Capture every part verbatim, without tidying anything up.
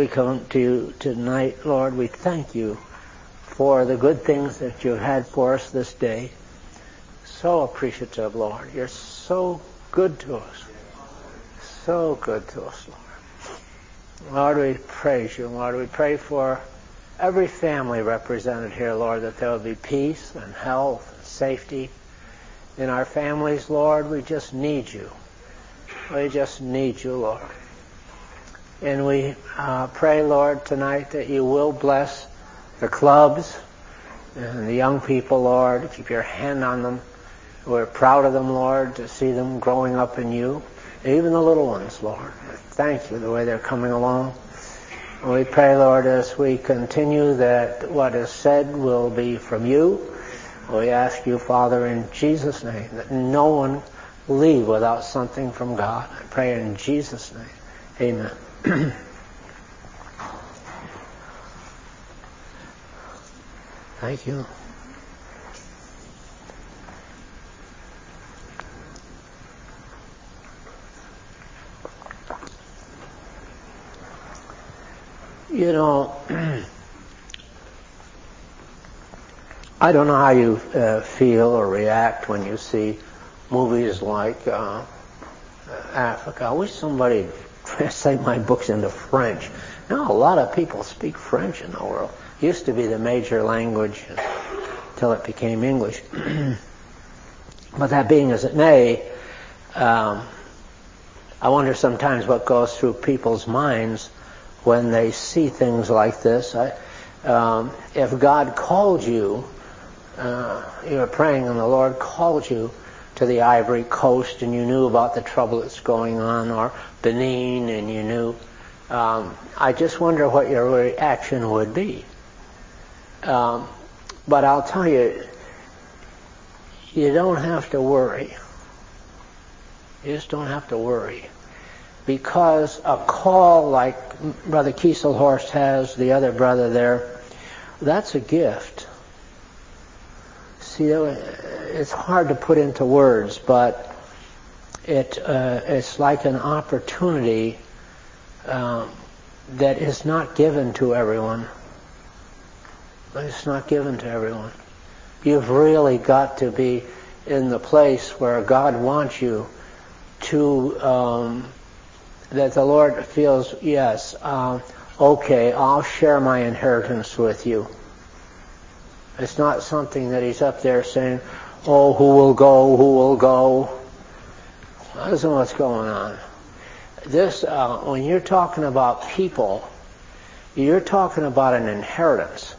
we come to you tonight, Lord, we thank you for the good things that you've had for us this day. So appreciative, Lord. You're so good to us. So good to us, Lord. Lord, we praise you. Lord, we pray for every family represented here, Lord, that there will be peace and health and safety in our families, Lord. We just need you. We just need you, Lord. And we uh, pray, Lord, tonight that you will bless the clubs and the young people, Lord. Keep your hand on them. We're proud of them, Lord, to see them growing up in you. And even the little ones, Lord. Thank you the way they're coming along. And we pray, Lord, as we continue that what is said will be from you. We ask you, Father, in Jesus' name, that no one leave without something from God. I pray in Jesus' name. Amen. Thank you. You know, I don't know how you uh, feel or react when you see movies like uh, Africa. I wish somebody would translate my books into French. Now, a lot of people speak French in the world. It used to be the major language until it became English. But that being as it may, um, I wonder sometimes what goes through people's minds when they see things like this. I, um, if God called you, uh, you were praying and the Lord called you to the Ivory Coast and you knew about the trouble that's going on, or Benin and you knew, um, I just wonder what your reaction would be. Um, but I'll tell you, you don't have to worry. You just don't have to worry. Because a call like Brother Kieselhorst has, the other brother there, that's a gift. See, it's hard to put into words, but it uh, it's like an opportunity um, that is not given to everyone. It's not given to everyone. You've really got to be in the place where God wants you to... Um, that the Lord feels, yes, um, okay, I'll share my inheritance with you. It's not something that he's up there saying, oh, who will go, who will go. That isn't what's going on. This, uh, when you're talking about people, you're talking about an inheritance.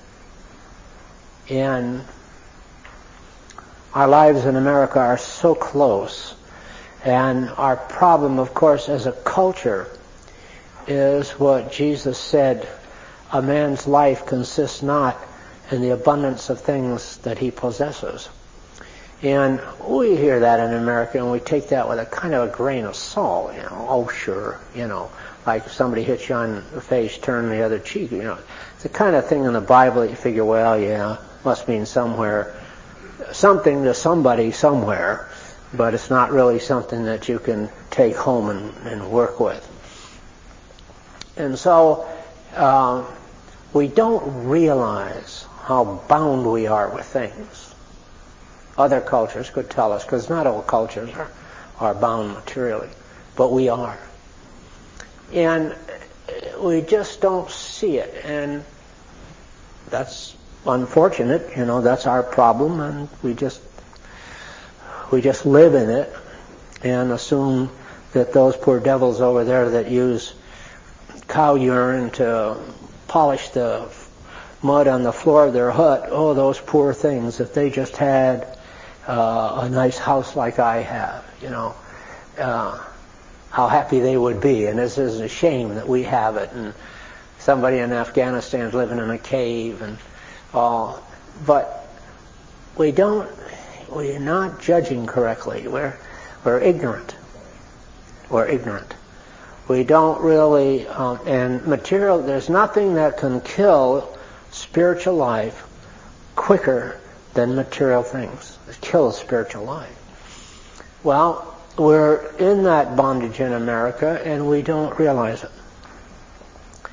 And our lives in America are so close. And our problem, of course, as a culture is what Jesus said, a man's life consists not in the abundance of things that he possesses. And we hear that in America and we take that with a kind of a grain of salt, you know, oh sure, you know, like if somebody hits you on the face, turn the other cheek, you know. It's the kind of thing in the Bible that you figure, well, yeah, must mean somewhere, something to somebody somewhere. But it's not really something that you can take home and, and work with. And so uh, we don't realize how bound we are with things. Other cultures could tell us, because not all cultures are, are bound materially, but we are. And we just don't see it, and that's unfortunate. You know, that's our problem, and we just we just live in it and assume that those poor devils over there that use cow urine to polish the mud on the floor of their hut, oh, those poor things, if they just had uh, a nice house like I have, you know, uh, how happy they would be. And this is a shame that we have it, and somebody in Afghanistan's living in a cave, and all. But we don't, we're not judging correctly. We're, we're ignorant. We're ignorant. We don't really, um, and material, there's nothing that can kill spiritual life quicker than material things. It kills spiritual life. Well, we're in that bondage in America, and we don't realize it.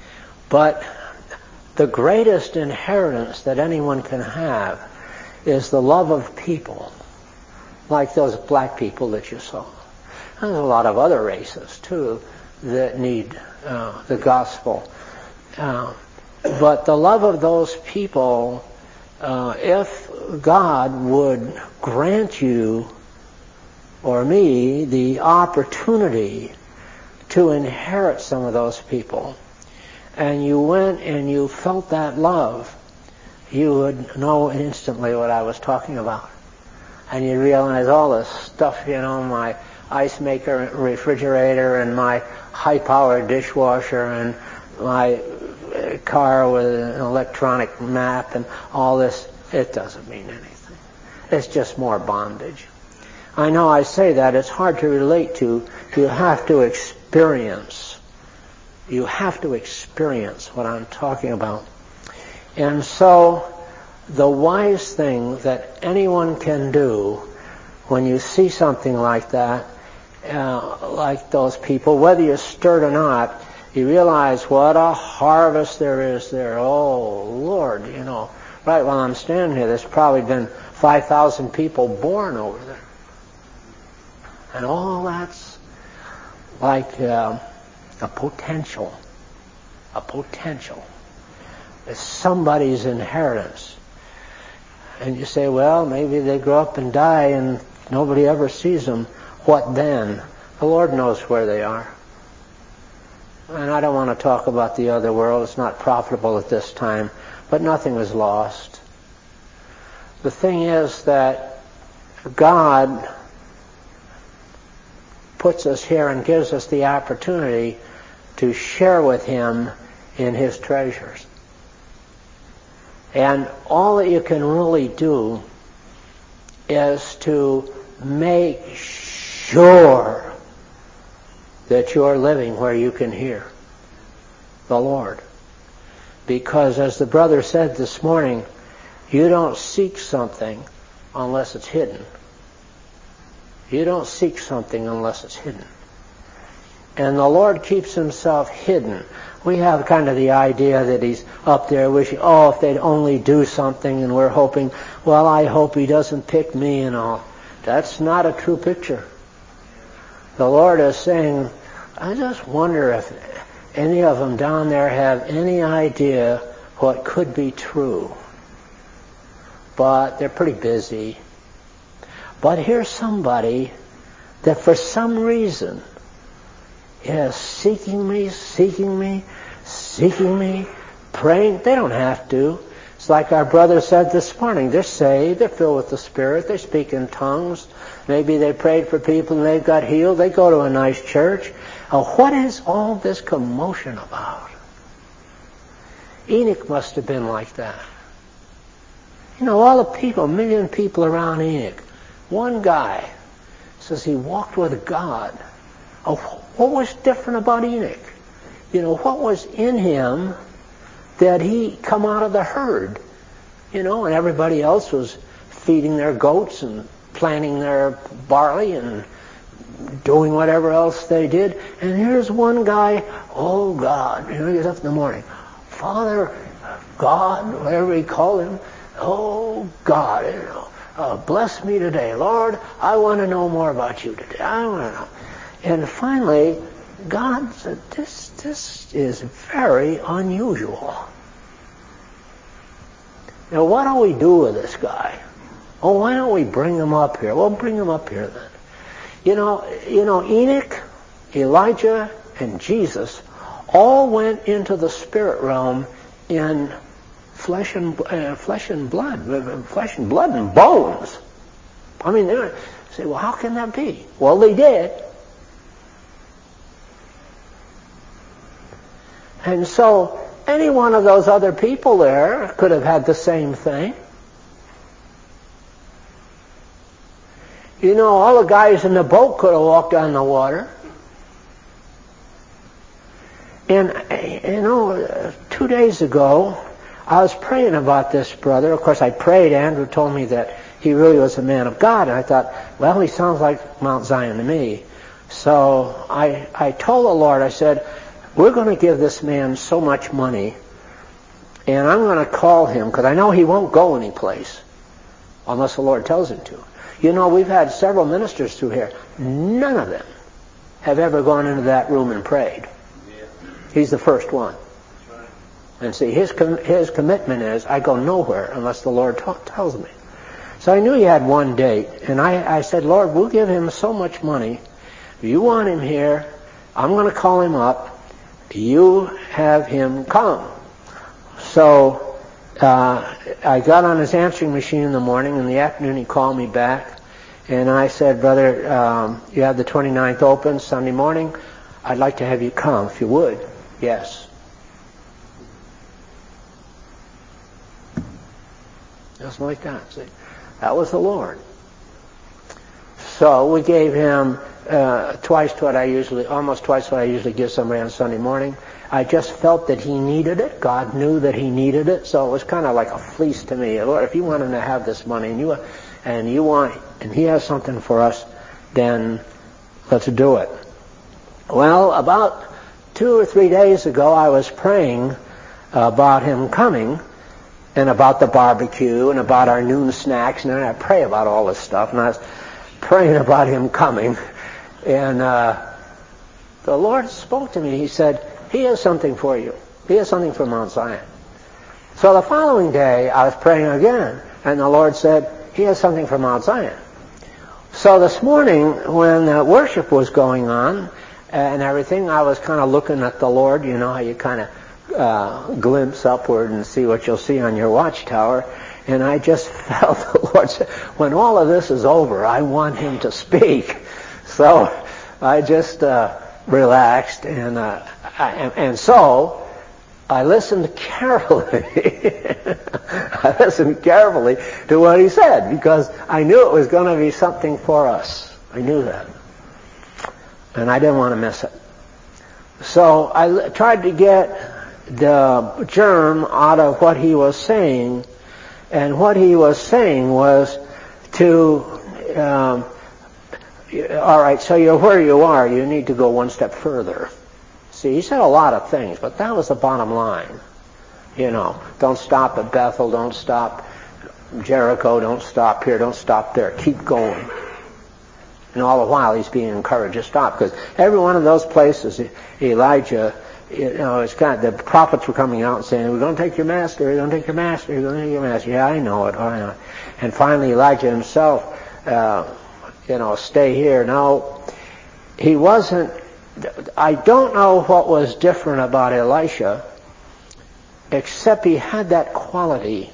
But the greatest inheritance that anyone can have is the love of people, like those black people that you saw. There's a lot of other races, too, that need uh, the gospel. Uh, but the love of those people, uh, if God would grant you or me the opportunity to inherit some of those people, and you went and you felt that love, you would know instantly what I was talking about. And you'd realize all this stuff, you know, my ice maker, refrigerator, and my high-powered dishwasher, and my car with an electronic map, and all this, it doesn't mean anything. It's just more bondage. I know I say that, it's hard to relate to. You have to experience. You have to experience what I'm talking about. And so, the wise thing that anyone can do when you see something like that, uh, like those people, whether you're stirred or not, you realize what a harvest there is there. Oh, Lord, you know, right while I'm standing here, there's probably been five thousand people born over there. And all that's like uh, a potential. A potential. It's somebody's inheritance. And you say, well, maybe they grow up and die and nobody ever sees them. What then? The Lord knows where they are. And I don't want to talk about the other world. It's not profitable at this time. But nothing is lost. The thing is that God puts us here and gives us the opportunity to share with Him in His treasures. And all that you can really do is to make sure that you're living where you can hear the Lord. Because as the brother said this morning, you don't seek something unless it's hidden. You don't seek something unless it's hidden. And the Lord keeps Himself hidden. We have kind of the idea that He's up there wishing, oh, if they'd only do something, and we're hoping, well, I hope He doesn't pick me and all. That's not a true picture. The Lord is saying, I just wonder if any of them down there have any idea what could be true. But they're pretty busy. But here's somebody that for some reason is seeking me, seeking me, seeking me, praying. They don't have to. It's like our brother said this morning. They're saved. They're filled with the Spirit. They speak in tongues. Maybe they prayed for people and they got healed. They go to a nice church. Oh, what is all this commotion about? Enoch must have been like that. You know, all the people, a million people around Enoch. One guy says he walked with God. Oh, what was different about Enoch? You know, what was in him that he come out of the herd? You know, and everybody else was feeding their goats and planting their barley and doing whatever else they did. And here's one guy, oh God, you know, he gets up in the morning. Father, God, whatever he called him, oh God, you know, uh, bless me today. Lord, I want to know more about you today. I want to know. And finally, God said, this, this is very unusual. Now, what do we do with this guy? Oh, why don't we bring him up here? Well, bring him up here then. You know, you know, Enoch, Elijah, and Jesus all went into the spirit realm in flesh and uh, flesh and blood, flesh and blood and bones. I mean, they say, well, how can that be? Well, they did. And so, any one of those other people there could have had the same thing. You know, all the guys in the boat could have walked on the water. And, you know, two days ago, I was praying about this brother. Of course, I prayed. Andrew told me that he really was a man of God. And I thought, well, he sounds like Mount Zion to me. So I, I told the Lord, I said, we're going to give this man so much money, and I'm going to call him, because I know he won't go anyplace unless the Lord tells him to. You know, we've had several ministers through here. None of them have ever gone into that room and prayed. He's the first one. And see, his com- his commitment is, I go nowhere unless the Lord t- tells me. So I knew he had one date, and I, I said, Lord, we'll give him so much money. You want him here, I'm going to call him up. You have him come. So uh, I got on his answering machine in the morning. In the afternoon he called me back, and I said, brother, um, you have the twenty-ninth open Sunday morning. I'd like to have you come, if you would. Yes. Just like that. See? That was the Lord. So we gave him uh, twice what I usually, almost twice what I usually give somebody on Sunday morning. I just felt that he needed it. God knew that he needed it, so it was kind of like a fleece to me. Lord, if you want him to have this money, and you and you want, and he has something for us, then let's do it. Well, about two or three days ago, I was praying about him coming, and about the barbecue, and about our noon snacks, and I pray about all this stuff, and I was praying about him coming, and uh, the Lord spoke to me. He said, he has something for you. He has something for Mount Zion. So the following day, I was praying again, and the Lord said, he has something for Mount Zion. So this morning, when uh, worship was going on and everything, I was kind of looking at the Lord. You know how you kind of uh, glimpse upward and see what you'll see on your watchtower. And I just felt the Lord say, when all of this is over, I want him to speak. So I just uh, relaxed, and, uh, I, and so I listened carefully. I listened carefully to what he said, because I knew it was going to be something for us. I knew that. And I didn't want to miss it. So I l- tried to get the germ out of what he was saying. And what he was saying was to, um, all right, so you're where you are, you need to go one step further. See, he said a lot of things, but that was the bottom line. You know, don't stop at Bethel, don't stop Jericho, don't stop here, don't stop there, keep going. And all the while he's being encouraged to stop, because every one of those places, Elijah, you know, it's kind of, the prophets were coming out and saying, we're going to take your master, we're going to take your master, we're going to take your master. Yeah, I know it, I know it. And finally Elijah himself, uh, you know, stay here. Now, he wasn't, I don't know what was different about Elisha, except he had that quality.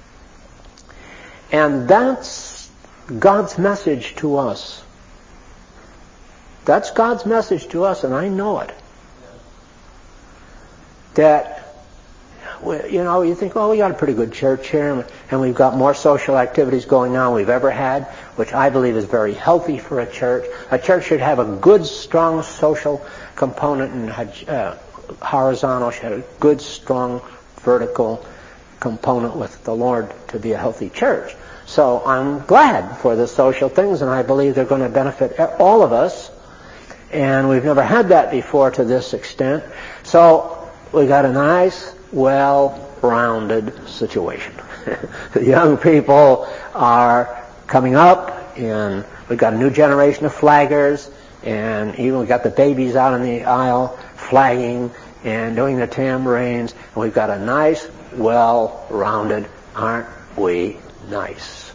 And that's God's message to us. That's God's message to us, and I know it. That, you know, you think, oh, we got a pretty good church here, and we've got more social activities going on than we've ever had, which I believe is very healthy for a church. A church should have a good, strong social component and uh, horizontal, should have a good, strong vertical component with the Lord to be a healthy church. So I'm glad for the social things, and I believe they're going to benefit all of us. And we've never had that before to this extent. So we got a nice, well-rounded situation. The young people are coming up, and we've got a new generation of flaggers, and even we've got the babies out in the aisle flagging and doing the tambourines, and we've got a nice, well-rounded, aren't we nice?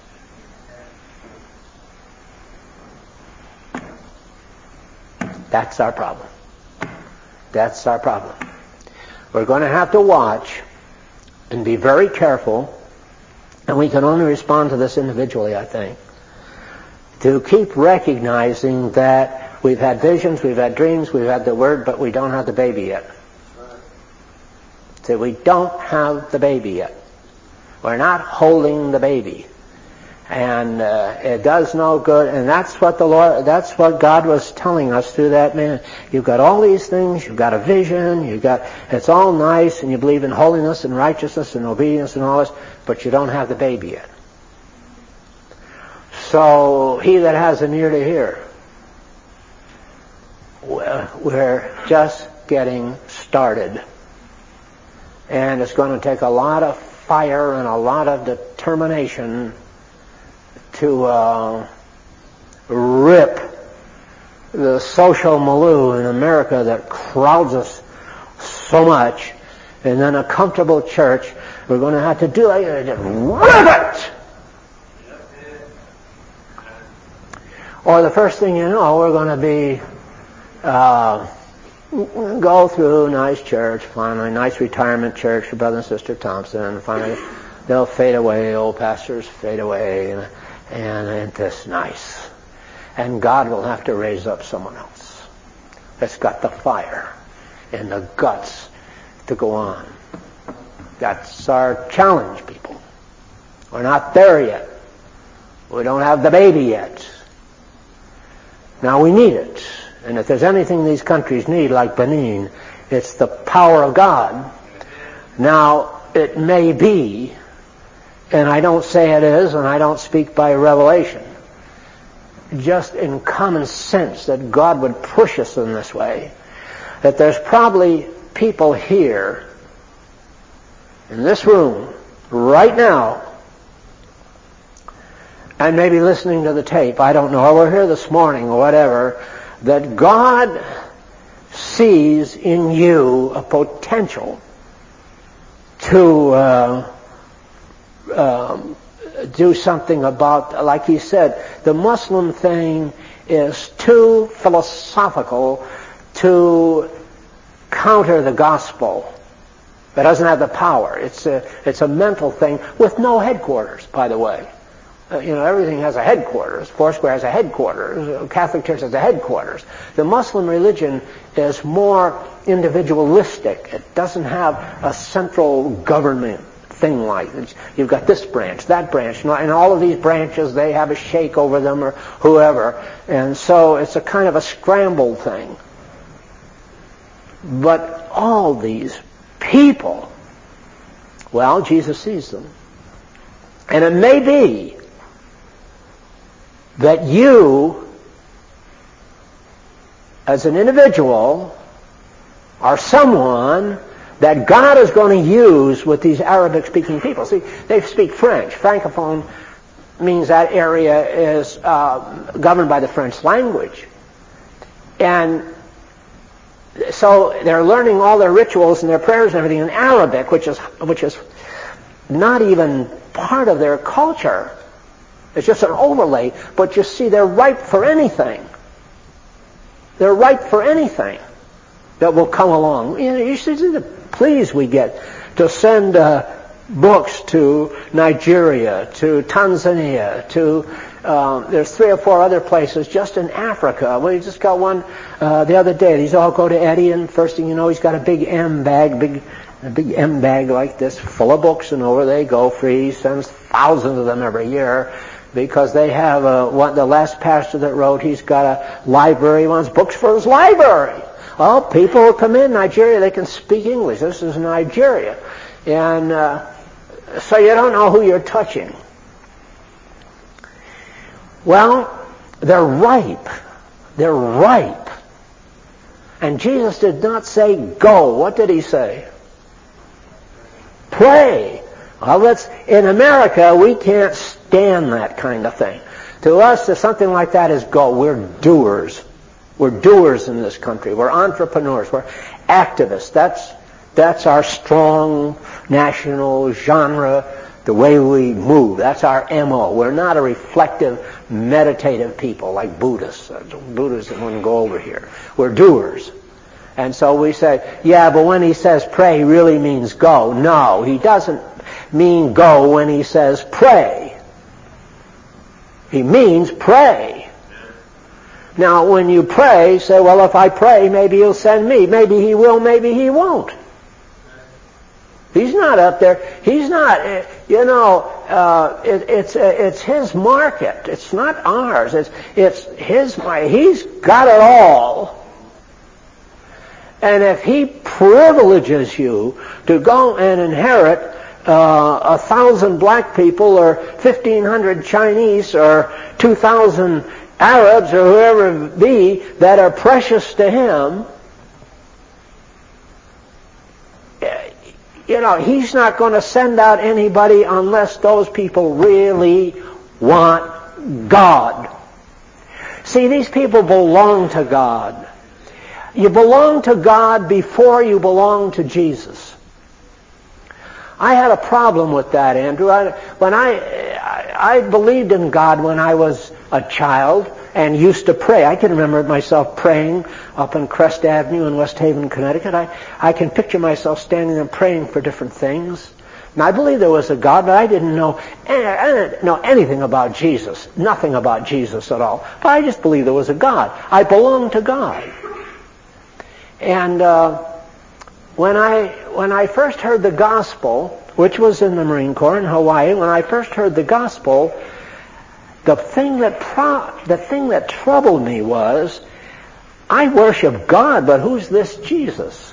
That's our problem. That's our problem. We're going to have to watch and be very careful, and we can only respond to this individually, I think, to keep recognizing that we've had visions, we've had dreams, we've had the Word, but we don't have the baby yet. So we don't have the baby yet. We're not holding the baby. And uh, it does no good, and that's what the Lord, that's what God was telling us through that man. You've got all these things, you've got a vision, you've got, it's all nice, and you believe in holiness and righteousness and obedience and all this, but you don't have the baby yet. So, he that has an ear to hear, we're just getting started. And it's going to take a lot of fire and a lot of determination to uh, rip the social milieu in America that crowds us so much, and then a comfortable church, we're going to have to do it, just rip it! Or the first thing you know, we're going to be, uh, go through a nice church, finally, nice retirement church for Brother and Sister Thompson, and finally they'll fade away, old pastors fade away, and, and ain't this nice? And God will have to raise up someone else that's got the fire and the guts to go on. That's our challenge, people. We're not there yet. We don't have the baby yet. Now we need it. And if there's anything these countries need, like Benin, it's the power of God. Now, it may be, and I don't say it is, and I don't speak by revelation, just in common sense that God would push us in this way, that there's probably people here in this room right now, and maybe listening to the tape, I don't know, or we're here this morning or whatever, that God sees in you a potential to uh, um, do something about, like he said, the Muslim thing is too philosophical to counter the gospel. It doesn't have the power. It's a, it's a mental thing with no headquarters, by the way. Uh, you know, everything has a headquarters. Foursquare has a headquarters. Catholic Church has a headquarters. The Muslim religion is more individualistic. It doesn't have a central government thing like it. You've got this branch, that branch, and all of these branches, they have a sheikh over them or whoever. And so it's a kind of a scrambled thing. But all these people, well, Jesus sees them. And it may be that you, as an individual, are someone that God is going to use with these Arabic-speaking people. See, they speak French. Francophone means that area is uh, governed by the French language. And so they're learning all their rituals and their prayers and everything in Arabic, which is which is not even part of their culture. It's just an overlay. But you see, they're ripe for anything. They're ripe for anything that will come along. You know, you see the pleas we get to send uh, books to Nigeria, to Tanzania, to um, there's three or four other places just in Africa. We just got one uh, the other day. These all go to Eddie, and first thing you know, he's got a big M bag, big a big M bag like this, full of books, and over they go free. He sends thousands of them every year. Because they have a, one, the last pastor that wrote, he's got a library, he wants books for his library. Well, people who come in Nigeria, they can speak English. This is Nigeria. And uh, so you don't know who you're touching. Well, they're ripe. They're ripe. And Jesus did not say, go. What did he say? Pray. Well, let's, in America, we can't stand that kind of thing. To us, something like that is go. We're doers. We're doers in this country. We're entrepreneurs. We're activists. That's, that's our strong national genre, the way we move. That's our M O. We're not a reflective, meditative people like Buddhists. Buddhists wouldn't go over here. We're doers. And so we say, yeah, but when he says pray, he really means go. No, he doesn't mean go when he says pray. He means pray. Now, when you pray, say, well, if I pray, maybe he'll send me. Maybe he will, maybe he won't. He's not up there. He's not, you know, uh, it, it's uh, it's his market. It's not ours. It's it's his market. He's got it all. And if he privileges you to go and inherit uh, a thousand black people or fifteen hundred Chinese or two thousand Arabs or whoever it be that are precious to him, you know, he's not going to send out anybody unless those people really want God. See, these people belong to God. You belong to God before you belong to Jesus. I had a problem with that, Andrew. I, when I, I, I believed in God when I was a child and used to pray. I can remember myself praying up on Crest Avenue in West Haven, Connecticut. I, I can picture myself standing there praying for different things. And I believed there was a God, but I didn't know, I didn't know anything about Jesus. Nothing about Jesus at all. But I just believed there was a God. I belonged to God. And uh, when I when I first heard the gospel, which was in the Marine Corps in Hawaii, when I first heard the gospel, the thing that pro- the thing that troubled me was, I worship God, but who's this Jesus?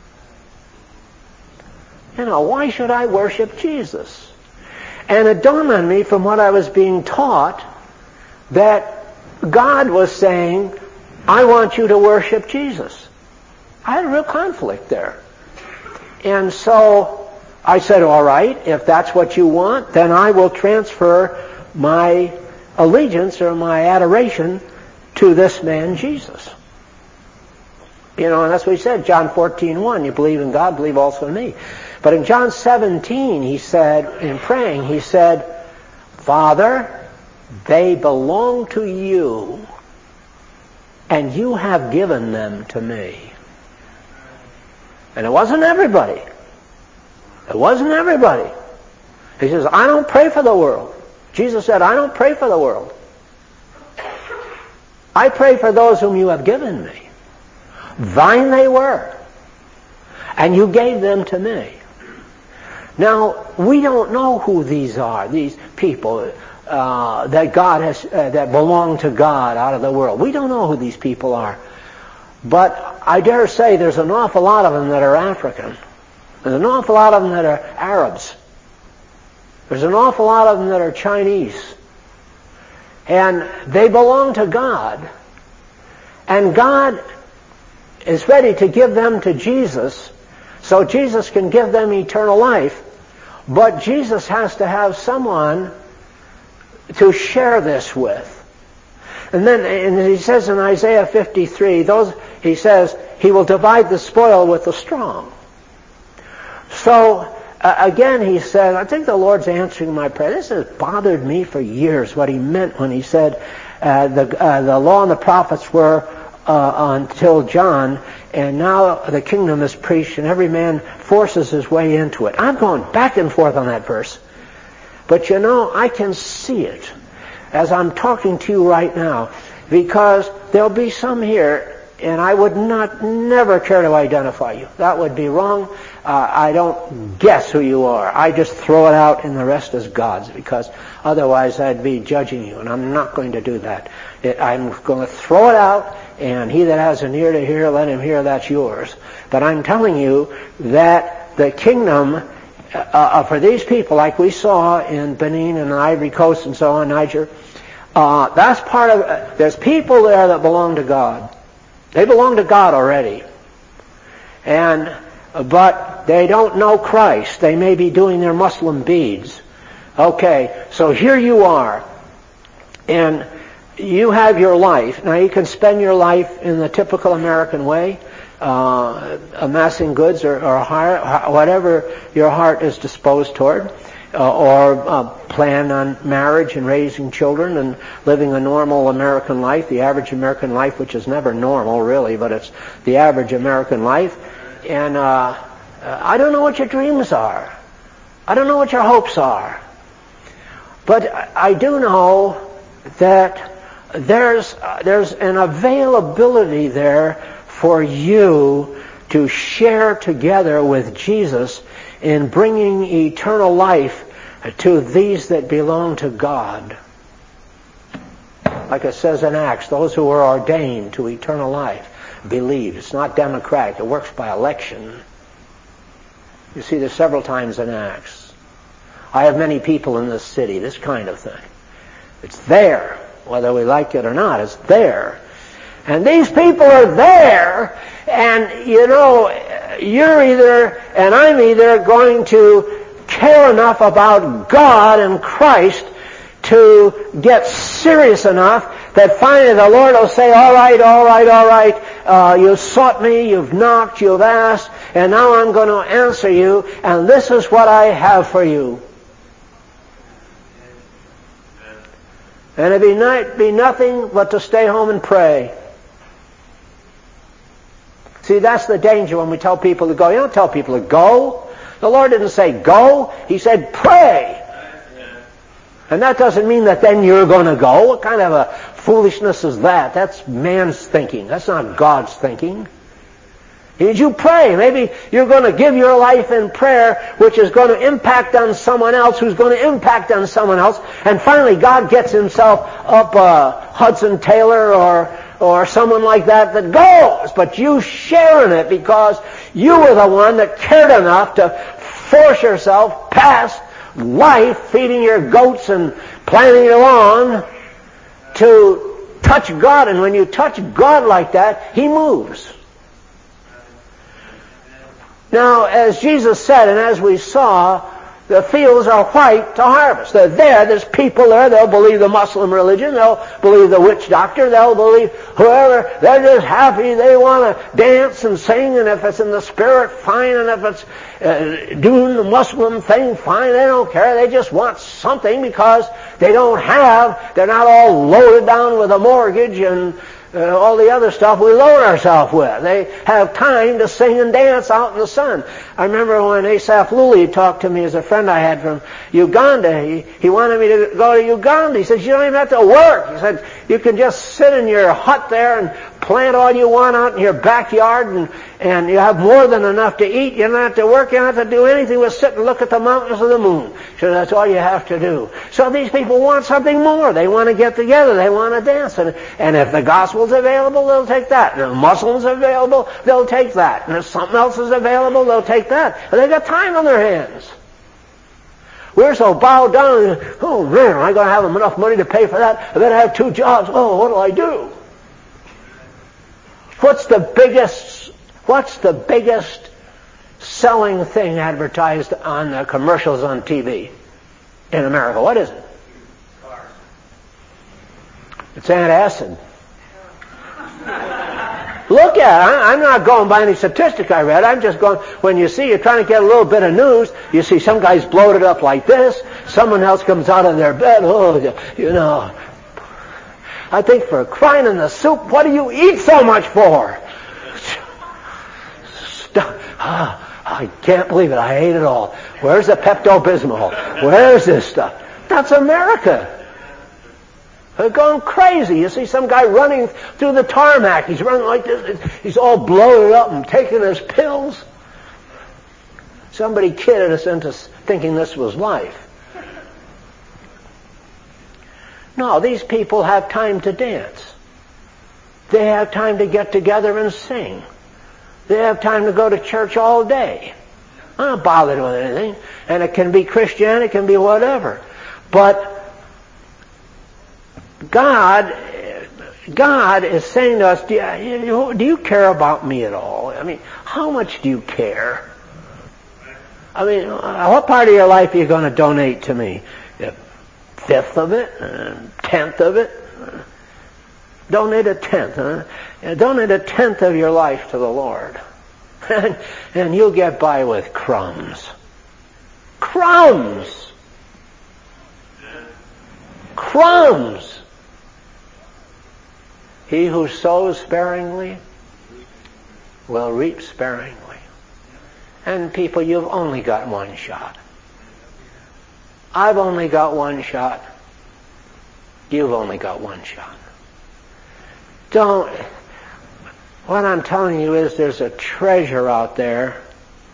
You know, why should I worship Jesus? And it dawned on me from what I was being taught that God was saying, I want you to worship Jesus. I had a real conflict there. And so I said, all right, if that's what you want, then I will transfer my allegiance or my adoration to this man Jesus. You know, and that's what he said, John fourteen one, you believe in God, believe also in me. But in John seventeen, he said, in praying, he said, Father, they belong to you, and you have given them to me. And it wasn't everybody. It wasn't everybody. He says, I don't pray for the world. Jesus said, I don't pray for the world. I pray for those whom you have given me. Thine they were, and you gave them to me. Now, we don't know who these are, these people uh, that God has, uh, that belong to God out of the world. We don't know who these people are. But I dare say there's an awful lot of them that are African. There's an awful lot of them that are Arabs. There's an awful lot of them that are Chinese. And they belong to God. And God is ready to give them to Jesus so Jesus can give them eternal life. But Jesus has to have someone to share this with. And then and he says in Isaiah fifty-three, those he says, he will divide the spoil with the strong. So, uh, again, he said, I think the Lord's answering my prayer. This has bothered me for years, what he meant when he said uh, the, uh, the law and the prophets were uh, until John, and now the kingdom is preached, and every man forces his way into it. I'm going back and forth on that verse. But you know, I can see it as I'm talking to you right now, because there'll be some here, and I would not never care to identify you. That would be wrong. Uh, I don't guess who you are. I just throw it out, and the rest is God's, because otherwise I'd be judging you, and I'm not going to do that. It, I'm going to throw it out, and he that has an ear to hear, let him hear, that's yours. But I'm telling you that the kingdom uh, uh, for these people, like we saw in Benin and the Ivory Coast and so on, Niger, uh, that's part of, uh, there's people there that belong to God. They belong to God already. And, but they don't know Christ. They may be doing their Muslim beads. Okay, so here you are. And you have your life. Now you can spend your life in the typical American way, uh, amassing goods or, or whatever your heart is disposed toward. Uh, or uh, plan on marriage and raising children and living a normal American life, the average American life, which is never normal really, but it's the average American life. And uh, I don't know what your dreams are. I don't know what your hopes are. But I do know that there's uh, there's an availability there for you to share together with Jesus in bringing eternal life to these that belong to God. Like it says in Acts, those who are ordained to eternal life believe. It's not democratic. It works by election. You see this several times in Acts. I have many people in this city, this kind of thing. It's there. Whether we like it or not, it's there. And these people are there, and, you know, you're either, and I'm either going to care enough about God and Christ to get serious enough that finally the Lord will say, all right, all right, all right, uh, you've sought me, you've knocked, you've asked, and now I'm going to answer you, and this is what I have for you. And it'd be, not, be nothing but to stay home and pray. See, that's the danger when we tell people to go. You don't tell people to go. The Lord didn't say go. He said pray. And that doesn't mean that then you're going to go. What kind of a foolishness is that? That's man's thinking. That's not God's thinking. Did you pray? Maybe you're going to give your life in prayer, which is going to impact on someone else, who's going to impact on someone else, and finally God gets himself up uh, Hudson Taylor or or someone like that that goes, but you share in it because you were the one that cared enough to force yourself past life, feeding your goats and planting your lawn, to touch God. And when you touch God like that, He moves. Now, as Jesus said, and as we saw, the fields are white to harvest. They're there. There's people there. They'll believe the Muslim religion. They'll believe the witch doctor. They'll believe whoever. They're just happy. They want to dance and sing. And if it's in the spirit, fine. And if it's uh, doing the Muslim thing, fine. They don't care. They just want something because they don't have. They're not all loaded down with a mortgage and Uh, all the other stuff we load ourselves with. They have time to sing and dance out in the sun. I remember when Asaph Lully talked to me as a friend I had from Uganda. He, he wanted me to go to Uganda. He said, you don't even have to work. He said, you can just sit in your hut there and plant all you want out in your backyard, and, and you have more than enough to eat. You don't have to work. You don't have to do anything but sit and look at the mountains of the moon. So that's all you have to do. So these people want something more. They want to get together. They want to dance. And, and if the gospel's available, they'll take that. And if Muslims are available, they'll take that. And if something else is available, they'll take that. And they've got time on their hands. We're so bowed down. Oh man, am I going to have enough money to pay for that? I better have two jobs. Oh, what do I do? What's the biggest, what's the biggest selling thing advertised on the commercials on T V in America? What is it? Cars. It's antacid. Look at it. I'm not going by any statistic I read. I'm just going, when you see, you're trying to get a little bit of news, you see some guy's bloated up like this, someone else comes out of their bed, oh, you know. I think for crying in the soup, what do you eat so much for? Ah, I can't believe it. I ate it all. Where's the Pepto-Bismol? Where's this stuff? That's America. They're going crazy. You see some guy running through the tarmac. He's running like this. He's all bloated up and taking his pills. Somebody kidded us into thinking this was life. No, these people have time to dance. They have time to get together and sing. They have time to go to church all day. I'm not bothered with anything. And it can be Christianity, it can be whatever. But God, God is saying to us, do you, do you care about me at all? I mean, how much do you care? I mean, what part of your life are you going to donate to me? A fifth of it? A tenth of it? Donate a tenth. Huh? Donate a tenth of your life to the Lord. And, and you'll get by with crumbs. Crumbs! Crumbs! He who sows sparingly will reap sparingly. And people, you've only got one shot. I've only got one shot. You've only got one shot. Don't... What I'm telling you is there's a treasure out there.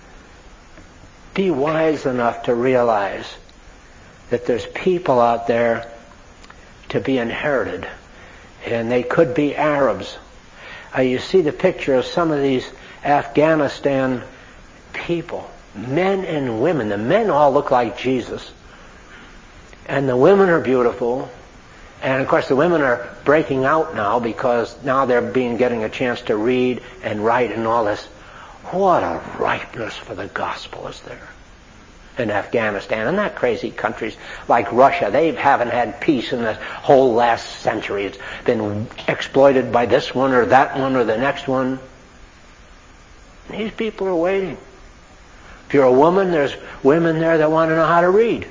Be wise enough to realize that there's people out there to be inherited. And they could be Arabs. Uh, you see the picture of some of these Afghanistan people, men and women. The men all look like Jesus. And the women are beautiful. And of course the women are breaking out now because now they're being getting a chance to read and write and all this. What a ripeness for the gospel is there in Afghanistan and that crazy countries like Russia. They haven't had peace in the whole last century. It's been exploited by this one or that one or the next one. These people are waiting. If you're a woman, there's women there that want to know how to read.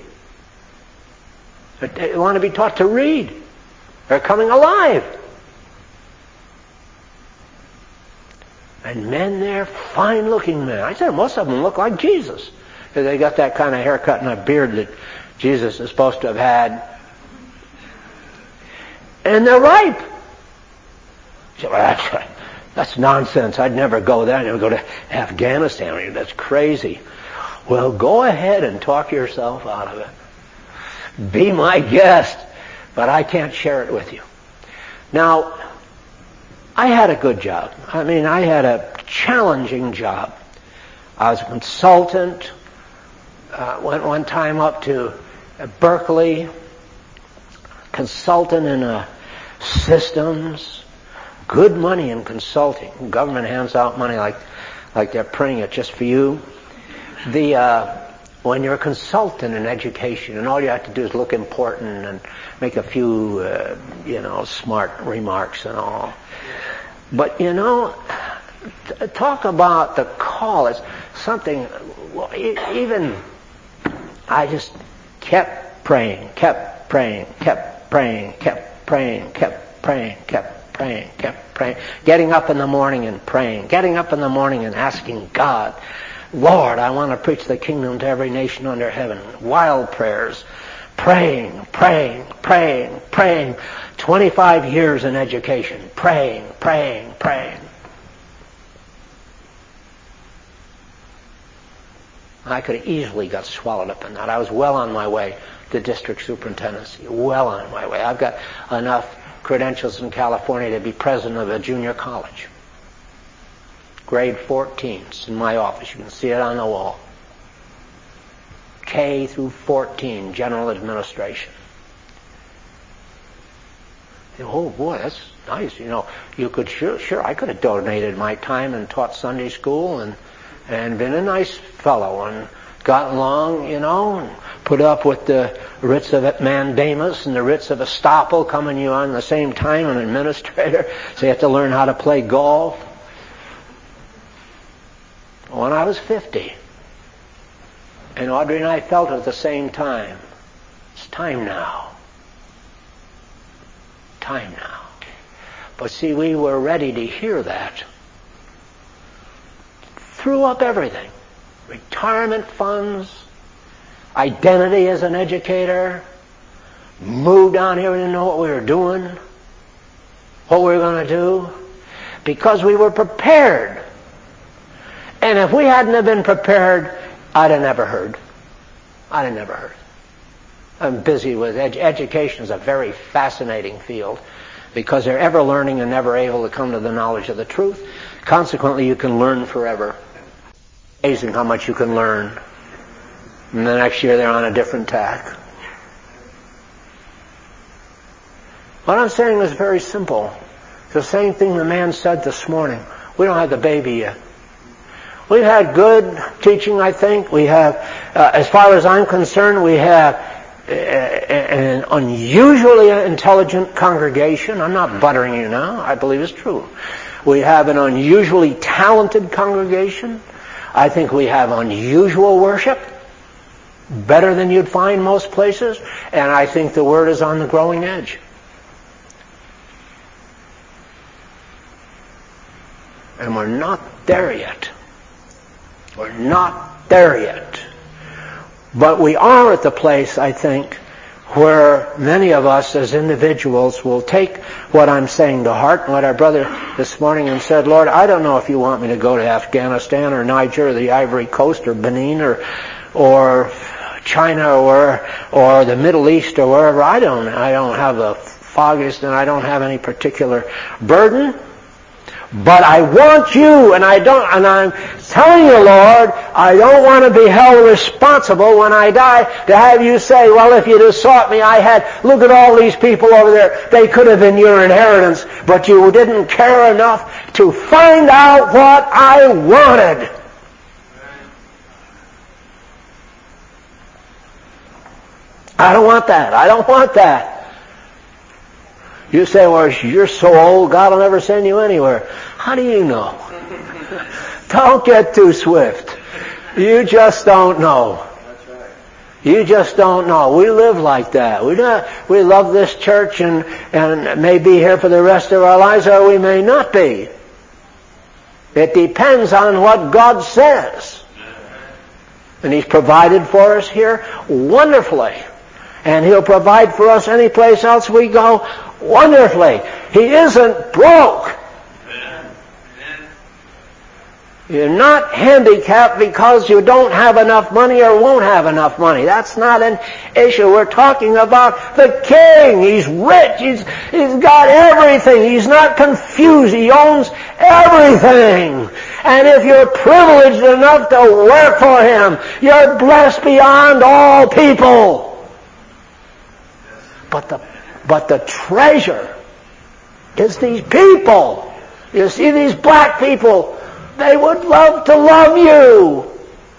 They want to be taught to read. They're coming alive. And men there, fine-looking men. I said most of them look like Jesus. They got that kind of haircut and a beard that Jesus is supposed to have had. And they're ripe. So, well, that's, that's nonsense. I'd never go there. I'd never go to Afghanistan. I mean, that's crazy. Well, go ahead and talk yourself out of it. Be my guest. But I can't share it with you. Now, I had a good job. I mean, I had a challenging job. I was a consultant. Uh, went one time up to uh, Berkeley, consultant in uh, systems. Good money in consulting. Government hands out money like like they're printing it just for you. The uh, when you're a consultant in education, and all you have to do is look important and make a few, uh, you know, smart remarks and all. But you know, t- talk about the call. It's something. Well, even. I just kept praying, kept praying, kept praying, kept praying, kept praying, kept praying, kept praying. Getting up in the morning and praying. Getting up in the morning and asking God, Lord, I want to preach the kingdom to every nation under heaven. Wild prayers. Praying, praying, praying, praying. twenty-five years in education. Praying, praying, praying. I could have easily got swallowed up in that. I was well on my way to district superintendency. Well on my way. I've got enough credentials in California to be president of a junior college. Grade fourteen. It's in my office. You can see it on the wall. K through fourteen, general administration. Oh boy, that's nice. You know, you could sure, sure, I could have donated my time and taught Sunday school and and been a nice fellow and got along, you know, and put up with the writs of mandamus and the writs of estoppel coming you on the same time, an administrator, so you have to learn how to play golf. When I was fifty, and Audrey and I felt at the same time, it's time now. Time now. But see, we were ready to hear that. Threw up everything. Retirement funds, identity as an educator, moved down here, we didn't know what we were doing, what we were going to do, because we were prepared. And if we hadn't have been prepared, I'd have never heard. I'd have never heard. I'm busy with ed- education is a very fascinating field because they're ever learning and never able to come to the knowledge of the truth. Consequently, you can learn forever. Amazing how much you can learn. And the next year they're on a different tack. What I'm saying is very simple. It's the same thing the man said this morning. We don't have the baby yet. We've had good teaching, I think. We have, uh, as far as I'm concerned, we have uh, an unusually intelligent congregation. I'm not buttering you now. I believe it's true. We have an unusually talented congregation. I think we have unusual worship, better than you'd find most places, and I think the Word is on the growing edge. And we're not there yet. We're not there yet. But we are at the place, I think, where many of us as individuals will take what I'm saying to heart, and what our brother this morning and said, Lord, I don't know if you want me to go to Afghanistan or Niger or the Ivory Coast or Benin or or China or or the Middle East or wherever. I don't I don't have the foggiest, and I don't have any particular burden. But I want you, and I don't, and I'm telling you, Lord, I don't want to be held responsible when I die to have you say, well, if you'd have sought me, I had, look at all these people over there, they could have been your inheritance, but you didn't care enough to find out what I wanted. I don't want that. I don't want that. You say, well, you're so old, God will never send you anywhere. How do you know? Don't get too swift. You just don't know. You just don't know. We live like that. We not, we love this church and, and may be here for the rest of our lives, or we may not be. It depends on what God says. And He's provided for us here wonderfully. And He'll provide for us any place else we go wonderfully. He isn't broke. You're not handicapped because you don't have enough money or won't have enough money. That's not an issue. We're talking about the King. He's rich. He's, he's got everything. He's not confused. He owns everything. And if you're privileged enough to work for Him, you're blessed beyond all people. But the, but the treasure is these people. You see these black people. They would love to love you.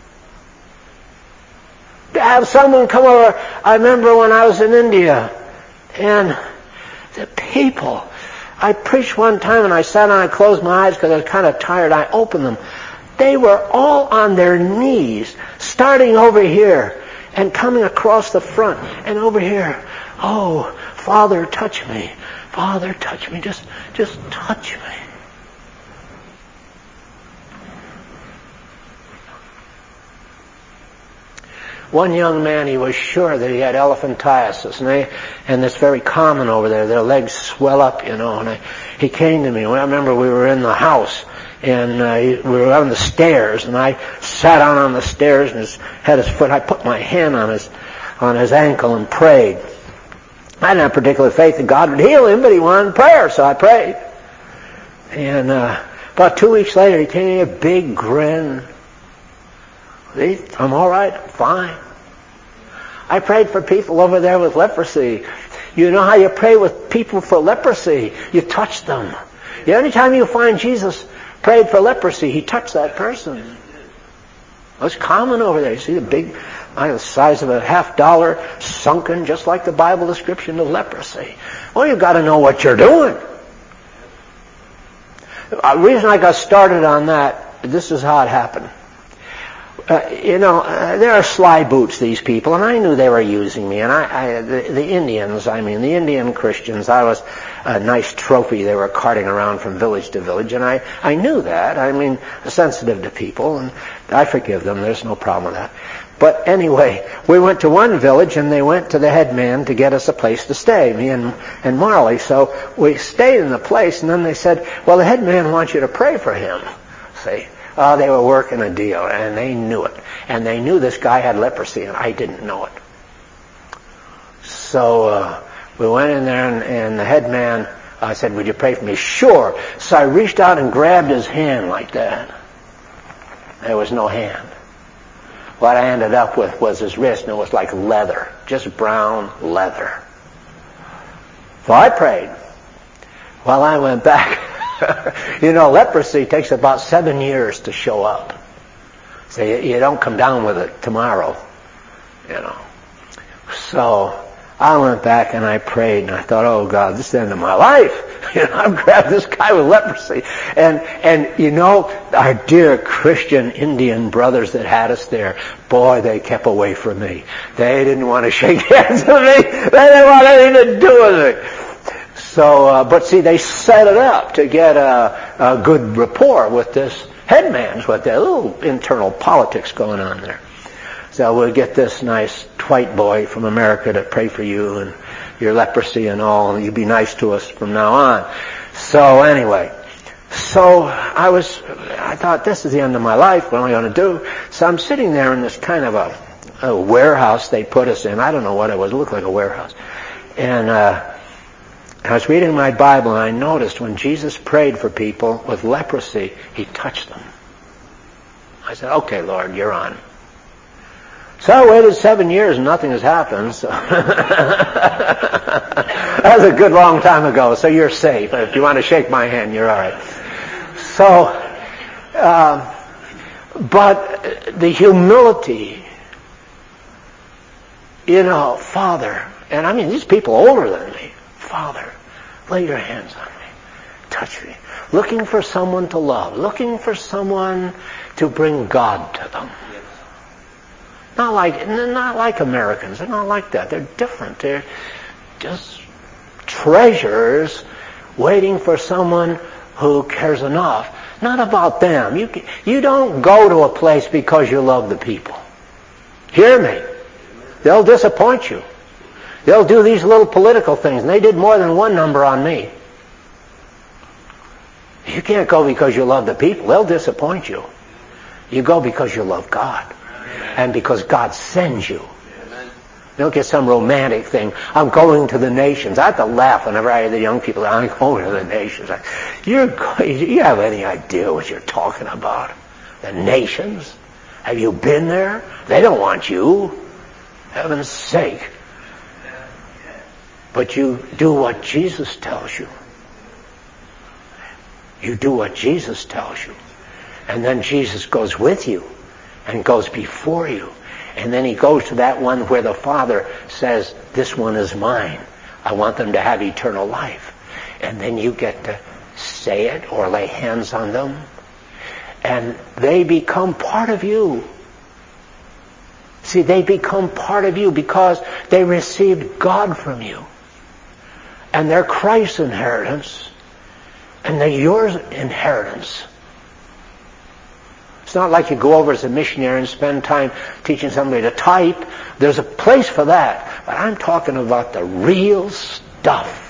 To have someone come over. I remember when I was in India, and the people, I preached one time and I sat down, I closed my eyes because I was kind of tired. I opened them. They were all on their knees, starting over here and coming across the front and over here. Oh, Father, touch me. Father, touch me. Just, just touch me. One young man, he was sure that he had elephantiasis, and, they, and it's very common over there. Their legs swell up, you know. And I, he came to me. I remember we were in the house, and uh, he, we were on the stairs, and I sat down on the stairs and his, had his foot. I put my hand on his on his ankle and prayed. I didn't have particular faith that God would heal him, but he wanted prayer, so I prayed. And uh, about two weeks later, he came in a big grin. I'm all right. I'm fine. I prayed for people over there with leprosy. You know how you pray with people for leprosy? You touch them. The only time you find Jesus prayed for leprosy, He touched that person. It's common over there. You see the big, like the size of a half dollar, sunken, just like the Bible description of leprosy. Well, you've got to know what you're doing. The reason I got started on that, this is how it happened. Uh, you know, uh, there are sly boots, these people, and I knew they were using me. And I, I the, the Indians, I mean, the Indian Christians, I was a nice trophy they were carting around from village to village, and I, I knew that. I mean, sensitive to people, and I forgive them. There's no problem with that. But anyway, we went to one village, and they went to the headman to get us a place to stay, me and, and Marley. So we stayed in the place, and then they said, well, the headman wants you to pray for him. See? Uh, they were working a deal, and they knew it. And they knew this guy had leprosy, and I didn't know it. So uh, we went in there, and, and the head man uh, said, would you pray for me? Sure. So I reached out and grabbed his hand like that. There was no hand. What I ended up with was his wrist, and it was like leather, just brown leather. So I prayed. Well, I went back. You know, leprosy takes about seven years to show up. So you, you don't come down with it tomorrow, you know. So I went back and I prayed, and I thought, oh God, this is the end of my life. You know, I've grabbed this guy with leprosy. And, and you know, our dear Christian Indian brothers that had us there, boy, they kept away from me. They didn't want to shake hands with me. They didn't want anything to do with it. So, uh, but see, they set it up to get a, a good rapport with this headman's, with their little internal politics going on there. So we'll get this nice white boy from America to pray for you and your leprosy and all, and you be nice to us from now on. So anyway, so I was, I thought, this is the end of my life. What am I going to do? So I'm sitting there in this kind of a, a warehouse they put us in. I don't know what it was. It looked like a warehouse. And, uh, I was reading my Bible, and I noticed when Jesus prayed for people with leprosy, He touched them. I said, okay, Lord, you're on. So I waited seven years and nothing has happened. So that was a good long time ago, so you're safe. If you want to shake my hand, you're all right. So, uh, but the humility you know, Father, and I mean these people older than me, Father, lay your hands on me, touch me. Looking for someone to love, looking for someone to bring God to them. Not like, not like Americans. They're not like that. They're different. They're just treasures waiting for someone who cares enough. Not about them. You, you don't go to a place because you love the people. Hear me. They'll disappoint you. They'll do these little political things, and they did more than one number on me. You can't go because you love the people. They'll disappoint you. You go because you love God. And because God sends you. Don't get some romantic thing. I'm going to the nations. I have to laugh whenever I hear the young people, I'm going to the nations. You're, you have any idea what you're talking about? The nations? Have you been there? They don't want you. Heaven's sake. But you do what Jesus tells you. You do what Jesus tells you. And then Jesus goes with you and goes before you. And then he goes to that one where the Father says, this one is mine. I want them to have eternal life. And then you get to say it or lay hands on them. And they become part of you. See, they become part of you because they received God from you. And they're Christ's inheritance. And they're your inheritance. It's not like you go over as a missionary and spend time teaching somebody to type. There's a place for that. But I'm talking about the real stuff.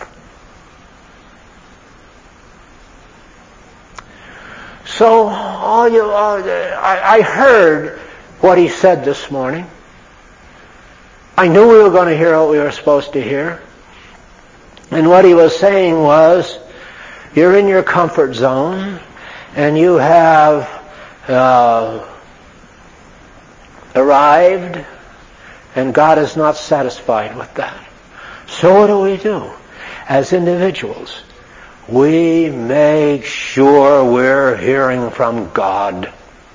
So, all you, all, I, I heard what he said this morning. I knew we were going to hear what we were supposed to hear. And what he was saying was, you're in your comfort zone, and you have uh, arrived, and God is not satisfied with that. So what do we do? As individuals, we make sure we're hearing from God.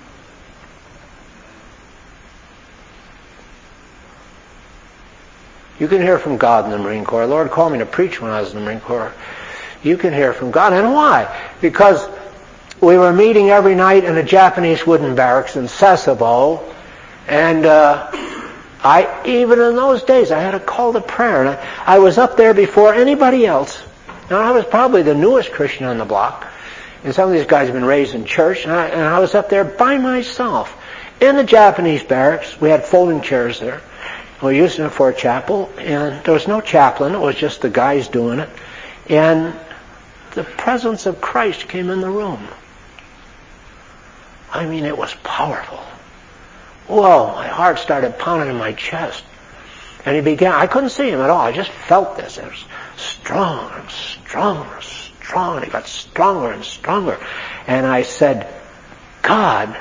You can hear from God in the Marine Corps. The Lord called me to preach when I was in the Marine Corps. You can hear from God. And why? Because we were meeting every night in a Japanese wooden barracks in Sasebo. And uh, I, even in those days, I had a call to prayer. And I, I was up there before anybody else. Now, I was probably the newest Christian on the block. And some of these guys had been raised in church. And I, and I was up there by myself in the Japanese barracks. We had folding chairs there. We used it for a chapel. And there was no chaplain. It was just the guys doing it. And the presence of Christ came in the room. I mean, it was powerful. Whoa, my heart started pounding in my chest. And he began, I couldn't see him at all. I just felt this. It was strong and stronger, strong. And it got stronger and stronger. And I said, God,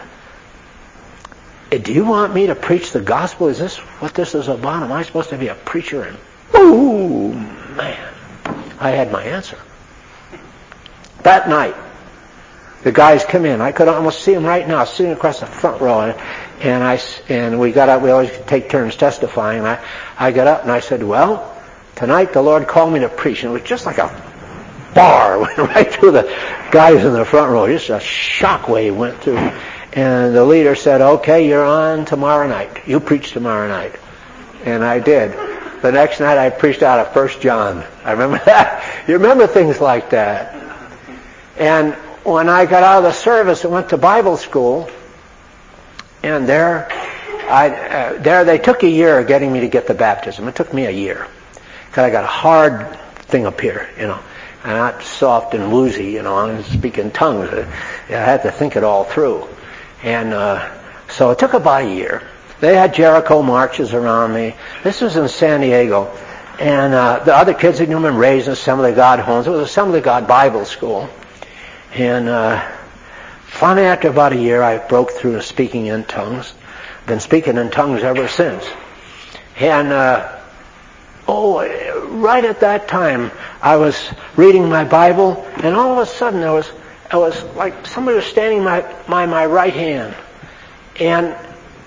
do you want me to preach the gospel? Is this what this is about? Am I supposed to be a preacher? And boom, man, I had my answer. That night, the guys come in. I could almost see them right now, sitting across the front row. And, and I and we got up. We always take turns testifying. And I, I got up and I said, "Well, tonight the Lord called me to preach." And it was just like a bar went right through the guys in the front row. Just a shockwave went through. And the leader said, "Okay, you're on tomorrow night. You preach tomorrow night." And I did. The next night I preached out of First John. I remember that. You remember things like that. And when I got out of the service, I went to Bible school, and there, I, uh, there they took a year getting me to get the baptism. It took me a year, because I got a hard thing up here, you know, and not soft and woozy, you know. I'm speaking tongues. I had to think it all through, and uh, so it took about a year. They had Jericho marches around me. This was in San Diego, and uh, the other kids had been raised in Assembly of God homes. It was Assembly of God Bible School. And uh, finally, after about a year, I broke through to speaking in tongues. Been speaking in tongues ever since. And, uh, oh, right at that time, I was reading my Bible, and all of a sudden, there was, it was like somebody was standing by my, my, my right hand. And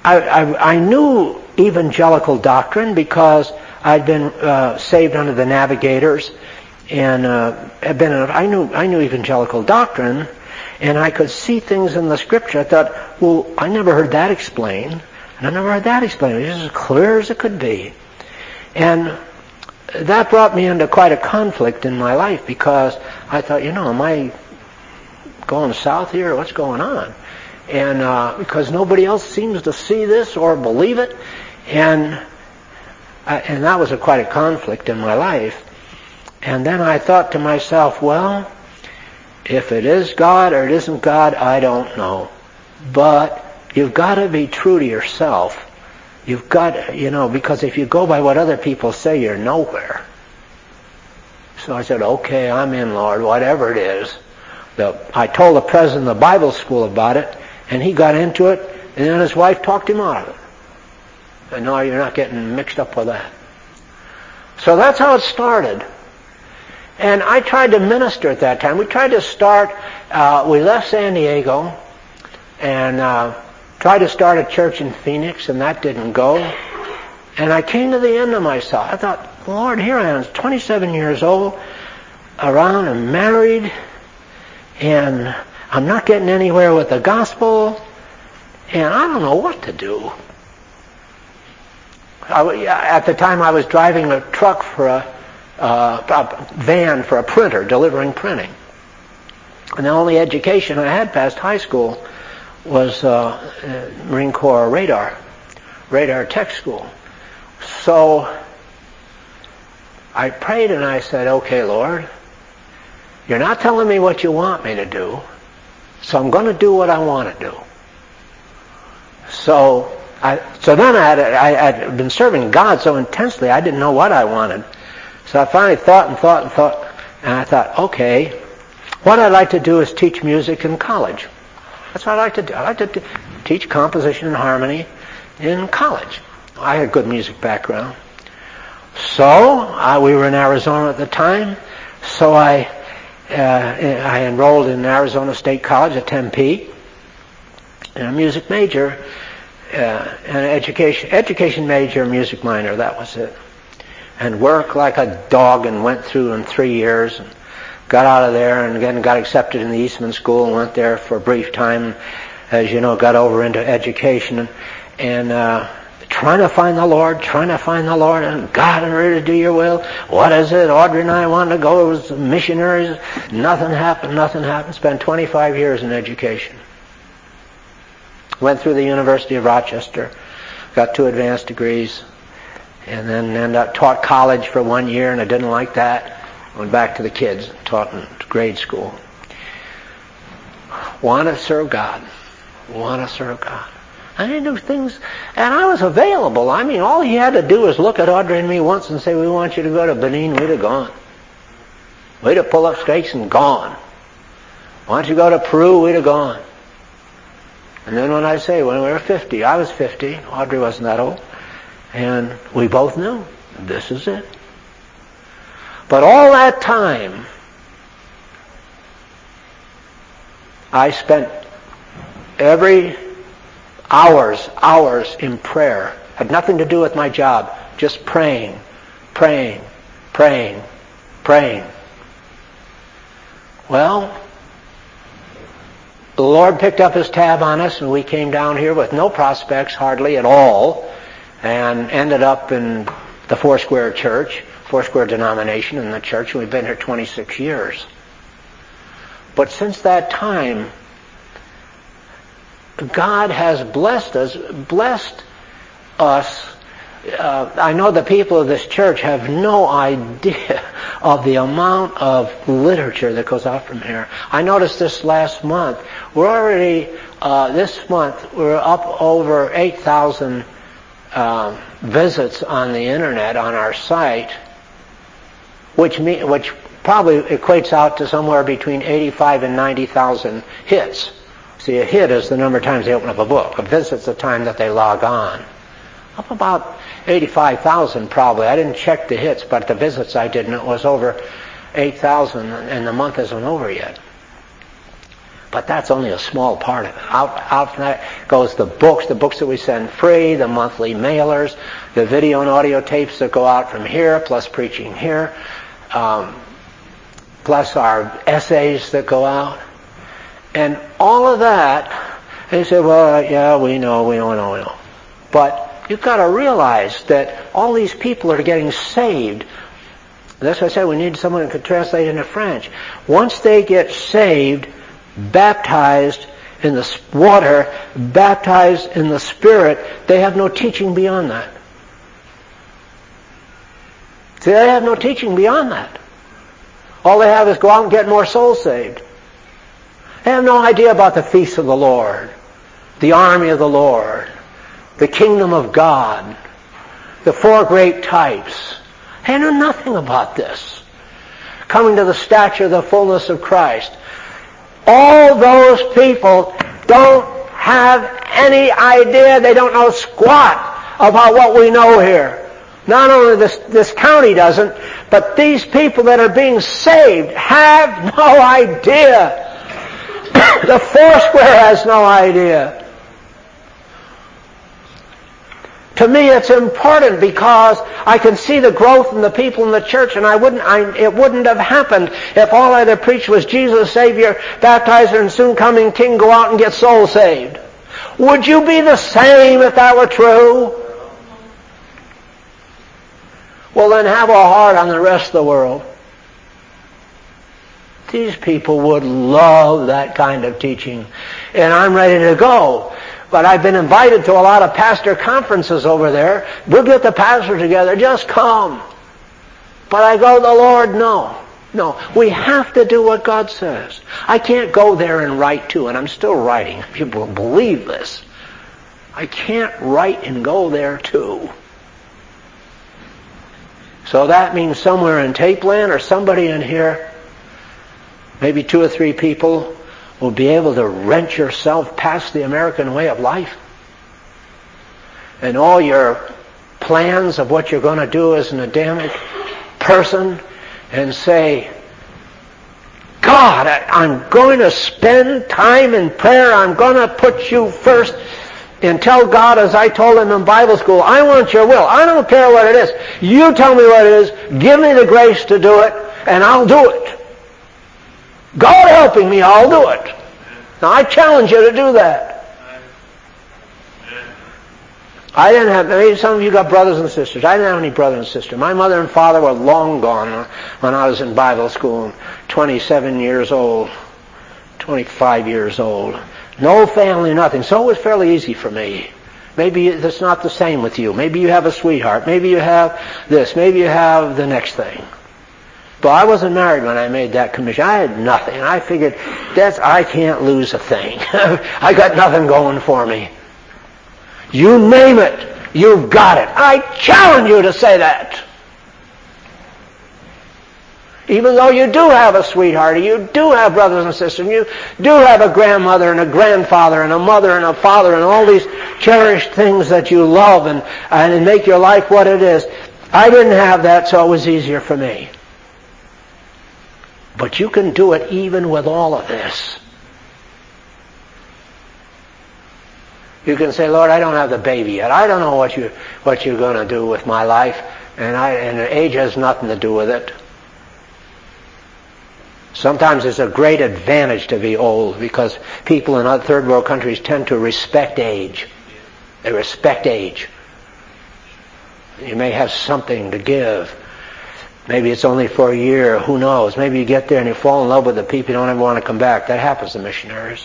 I, I, I knew evangelical doctrine because I'd been uh, saved under the Navigators, and uh, had been. A, I knew I knew evangelical doctrine, and I could see things in the Scripture. I thought, well, I never heard that explained, and I never heard that explained. It was as clear as it could be, and that brought me into quite a conflict in my life because I thought, you know, am I going south here? What's going on? And uh, because nobody else seems to see this or believe it, and I, and that was a, quite a conflict in my life. And then I thought to myself, well, if it is God or it isn't God, I don't know. But you've got to be true to yourself. You've got, you know, because if you go by what other people say, you're nowhere. So I said, okay, I'm in, Lord, whatever it is. The, I told the president of the Bible school about it, and he got into it, and then his wife talked him out of it. And no, you're not getting mixed up with that. So that's how it started. And I tried to minister at that time. We tried to start, uh, we left San Diego, and uh, tried to start a church in Phoenix, and that didn't go. And I came to the end of myself. I thought, Lord, here I am, twenty-seven years old, around and married, and I'm not getting anywhere with the gospel, and I don't know what to do. I, at the time I was driving a truck for a, uh, a van for a printer, delivering printing. And the only education I had past high school was uh, Marine Corps radar, radar tech school. So I prayed and I said, okay, Lord, you're not telling me what you want me to do, so I'm going to do what I want to do. So I, so then I had, I had been serving God so intensely I didn't know what I wanted. So I finally thought and thought and thought, and I thought, okay, what I'd like to do is teach music in college. That's what I'd like to do. I'd like to t- teach composition and harmony in college. I had a good music background. So uh, we were in Arizona at the time, so I uh, I enrolled in Arizona State College at Tempe, and a music major, uh, an education education major, music minor. That was it. And worked like a dog and went through in three years. And got out of there and again got accepted in the Eastman School and went there for a brief time. As you know, got over into education and, and uh, trying to find the Lord, trying to find the Lord, and God, I'm ready to do your will. What is it? Audrey and I wanted to go. It was missionaries. Nothing happened, nothing happened. Spent twenty-five years in education. Went through the University of Rochester, got two advanced degrees, and then ended up taught college for one year, and I didn't like that. Went back to the kids, taught in grade school. Want to serve God. Want to serve God. I didn't do things, and I was available. I mean, all he had to do was look at Audrey and me once and say, we want you to go to Benin. We'd have gone. We'd have pulled up stakes and gone. Why don't you go to Peru? We'd have gone. And then when I say, when we were fifty, I was fifty, Audrey wasn't that old, and we both knew, this is it. But all that time, I spent every hours, hours in prayer. Had nothing to do with my job. Just praying, praying, praying, praying. Well, the Lord picked up His tab on us, and we came down here with no prospects, hardly at all, and ended up in the Foursquare Church, Foursquare denomination in the church, and we've been here twenty-six years. But since that time, God has blessed us, blessed us. Uh, I know the people of this church have no idea of the amount of literature that goes out from here. I noticed this last month. We're already, uh, this month, we're up over eight thousand uh, visits on the internet on our site, which mean, which probably equates out to somewhere between eighty-five and ninety thousand hits. See, a hit is the number of times they open up a book. A visit's the time that they log on. Up about eighty-five thousand probably. I didn't check the hits, but the visits I did, and it was over eight thousand, and the month isn't over yet. But that's only a small part of it. Out, out from that goes the books, the books that we send free, the monthly mailers, the video and audio tapes that go out from here, plus preaching here, um, plus our essays that go out. And all of that, they say, well, yeah, we know, we know, we know, we know. But you've got to realize that all these people are getting saved. That's why I said we need someone who can translate into French. Once they get saved, baptized in the water, baptized in the Spirit, they have no teaching beyond that. See, they have no teaching beyond that. All they have is go out and get more souls saved. They have no idea about the feasts of the Lord, the army of the Lord, the kingdom of God, the four great types. They know nothing about this. Coming to the stature of the fullness of Christ. All those people don't have any idea. They don't know squat about what we know here. Not only this, this county doesn't, but these people that are being saved have no idea. The Foursquare has no idea. To me, it's important because I can see the growth in the people in the church, and I wouldn't. I, it wouldn't have happened if all I had preached was Jesus, Savior, Baptizer, and soon coming King. Go out and get souls saved. Would you be the same if that were true? Well, then have a heart on the rest of the world. These people would love that kind of teaching, and I'm ready to go. But I've been invited to a lot of pastor conferences over there. We'll get the pastor together. Just come. But I go, the Lord, no. No. We have to do what God says. I can't go there and write to, and I'm still writing. People believe this. I can't write and go there too. So that means somewhere in Tape Land or somebody in here, maybe two or three people, will be able to wrench yourself past the American way of life. And all your plans of what you're going to do as an Adamic person and say, God, I, I'm going to spend time in prayer. I'm going to put you first and tell God, as I told him in Bible school, I want your will. I don't care what it is. You tell me what it is. Give me the grace to do it, and I'll do it. God helping me, I'll do it. Now, I challenge you to do that. I didn't have, maybe some of you got brothers and sisters. I didn't have any brothers and sisters. My mother and father were long gone when I was in Bible school, twenty-seven years old, twenty-five years old. No family, nothing. So it was fairly easy for me. Maybe it's not the same with you. Maybe you have a sweetheart. Maybe you have this. Maybe you have the next thing. But I wasn't married when I made that commission. I had nothing. And I figured, that's, I can't lose a thing. I got nothing going for me. You name it, you've got it. I challenge you to say that. Even though you do have a sweetheart, you do have brothers and sisters, you do have a grandmother and a grandfather and a mother and a father and all these cherished things that you love and, and make your life what it is. I didn't have that, so it was easier for me. But you can do it even with all of this. You can say, Lord, I don't have the baby yet. I don't know what you what you're going to do with my life, and I and age has nothing to do with it. Sometimes it's a great advantage to be old because people in other third world countries tend to respect age. They respect age. You may have something to give. Maybe it's only for a year. Who knows? Maybe you get there and you fall in love with the people. You don't ever want to come back. That happens to missionaries.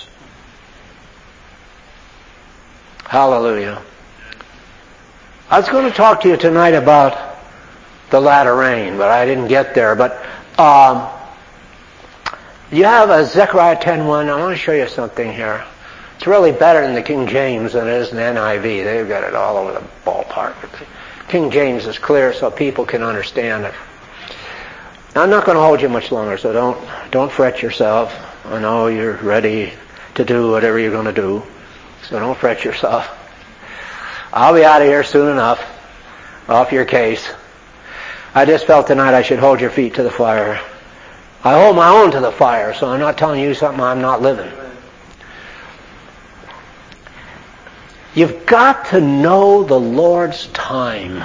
Hallelujah. I was going to talk to you tonight about the latter rain, but I didn't get there. But um, you have a Zechariah ten one. I want to show you something here. It's really better in the King James than it is in the N I V. They've got it all over the ballpark. King James is clear so people can understand it. Now, I'm not going to hold you much longer, so don't don't fret yourself. I know you're ready to do whatever you're going to do, so don't fret yourself. I'll be out of here soon enough, off your case. I just felt tonight I should hold your feet to the fire. I hold my own to the fire, so I'm not telling you something I'm not living. You've got to know the Lord's time.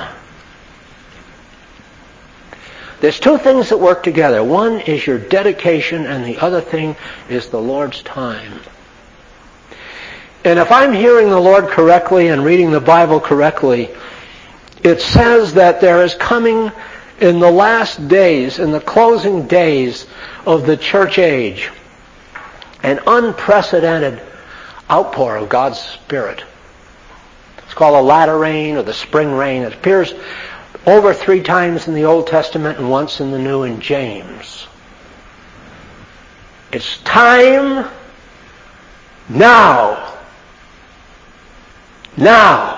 There's two things that work together. One is your dedication, and the other thing is the Lord's time. And if I'm hearing the Lord correctly and reading the Bible correctly, it says that there is coming in the last days, in the closing days of the church age, an unprecedented outpour of God's Spirit. It's called the latter rain or the spring rain. It appears over three times in the Old Testament and once in the New in James. It's time now. Now.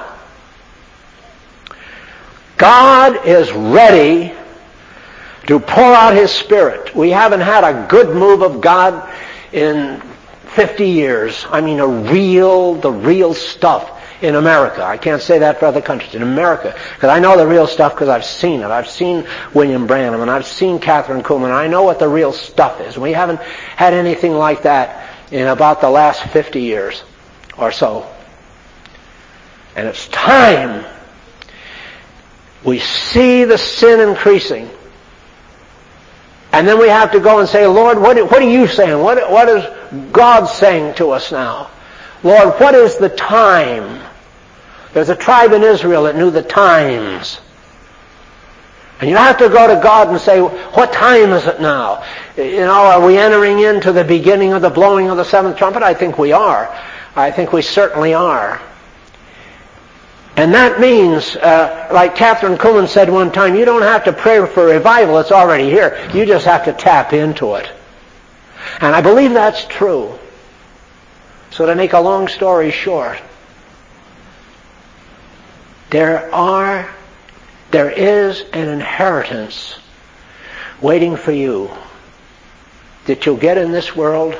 God is ready to pour out His Spirit. We haven't had a good move of God in fifty years. I mean, a real, the real stuff in America. I can't say that for other countries. In America, because I know the real stuff because I've seen it. I've seen William Branham and I've seen Catherine Kuhlman. I know what the real stuff is. We haven't had anything like that in about the last fifty years or so. And it's time. We see the sin increasing. And then we have to go and say, Lord, what, what are you saying? What, what is God saying to us now? Lord, what is the time? There's a tribe in Israel that knew the times. And you have to go to God and say, what time is it now? You know, are we entering into the beginning of the blowing of the seventh trumpet? I think we are. I think we certainly are. And that means, uh, like Catherine Kuhlman said one time, you don't have to pray for revival. It's already here. You just have to tap into it. And I believe that's true. So to make a long story short, there are, there is an inheritance waiting for you that you'll get in this world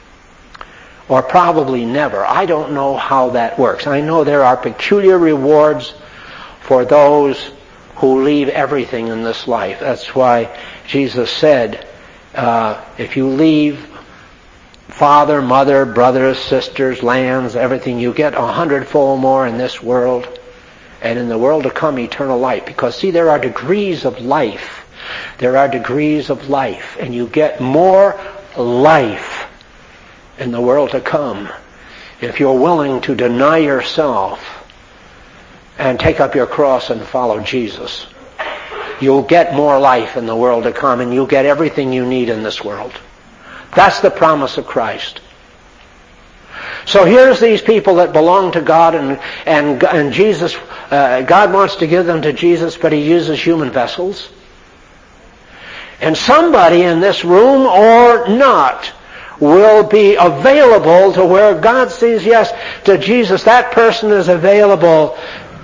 or probably never. I don't know how that works. I know there are peculiar rewards for those who leave everything in this life. That's why Jesus said, uh, if you leave father, mother, brothers, sisters, lands, everything, you get a hundredfold more in this world, and in the world to come, eternal life. Because, see, there are degrees of life. There are degrees of life, and you get more life in the world to come if you're willing to deny yourself and take up your cross and follow Jesus. You'll get more life in the world to come, and you'll get everything you need in this world. That's the promise of Christ. So here's these people that belong to God, and and, and Jesus, uh, God wants to give them to Jesus, but He uses human vessels. And somebody in this room or not will be available to where God says yes to Jesus. That person is available.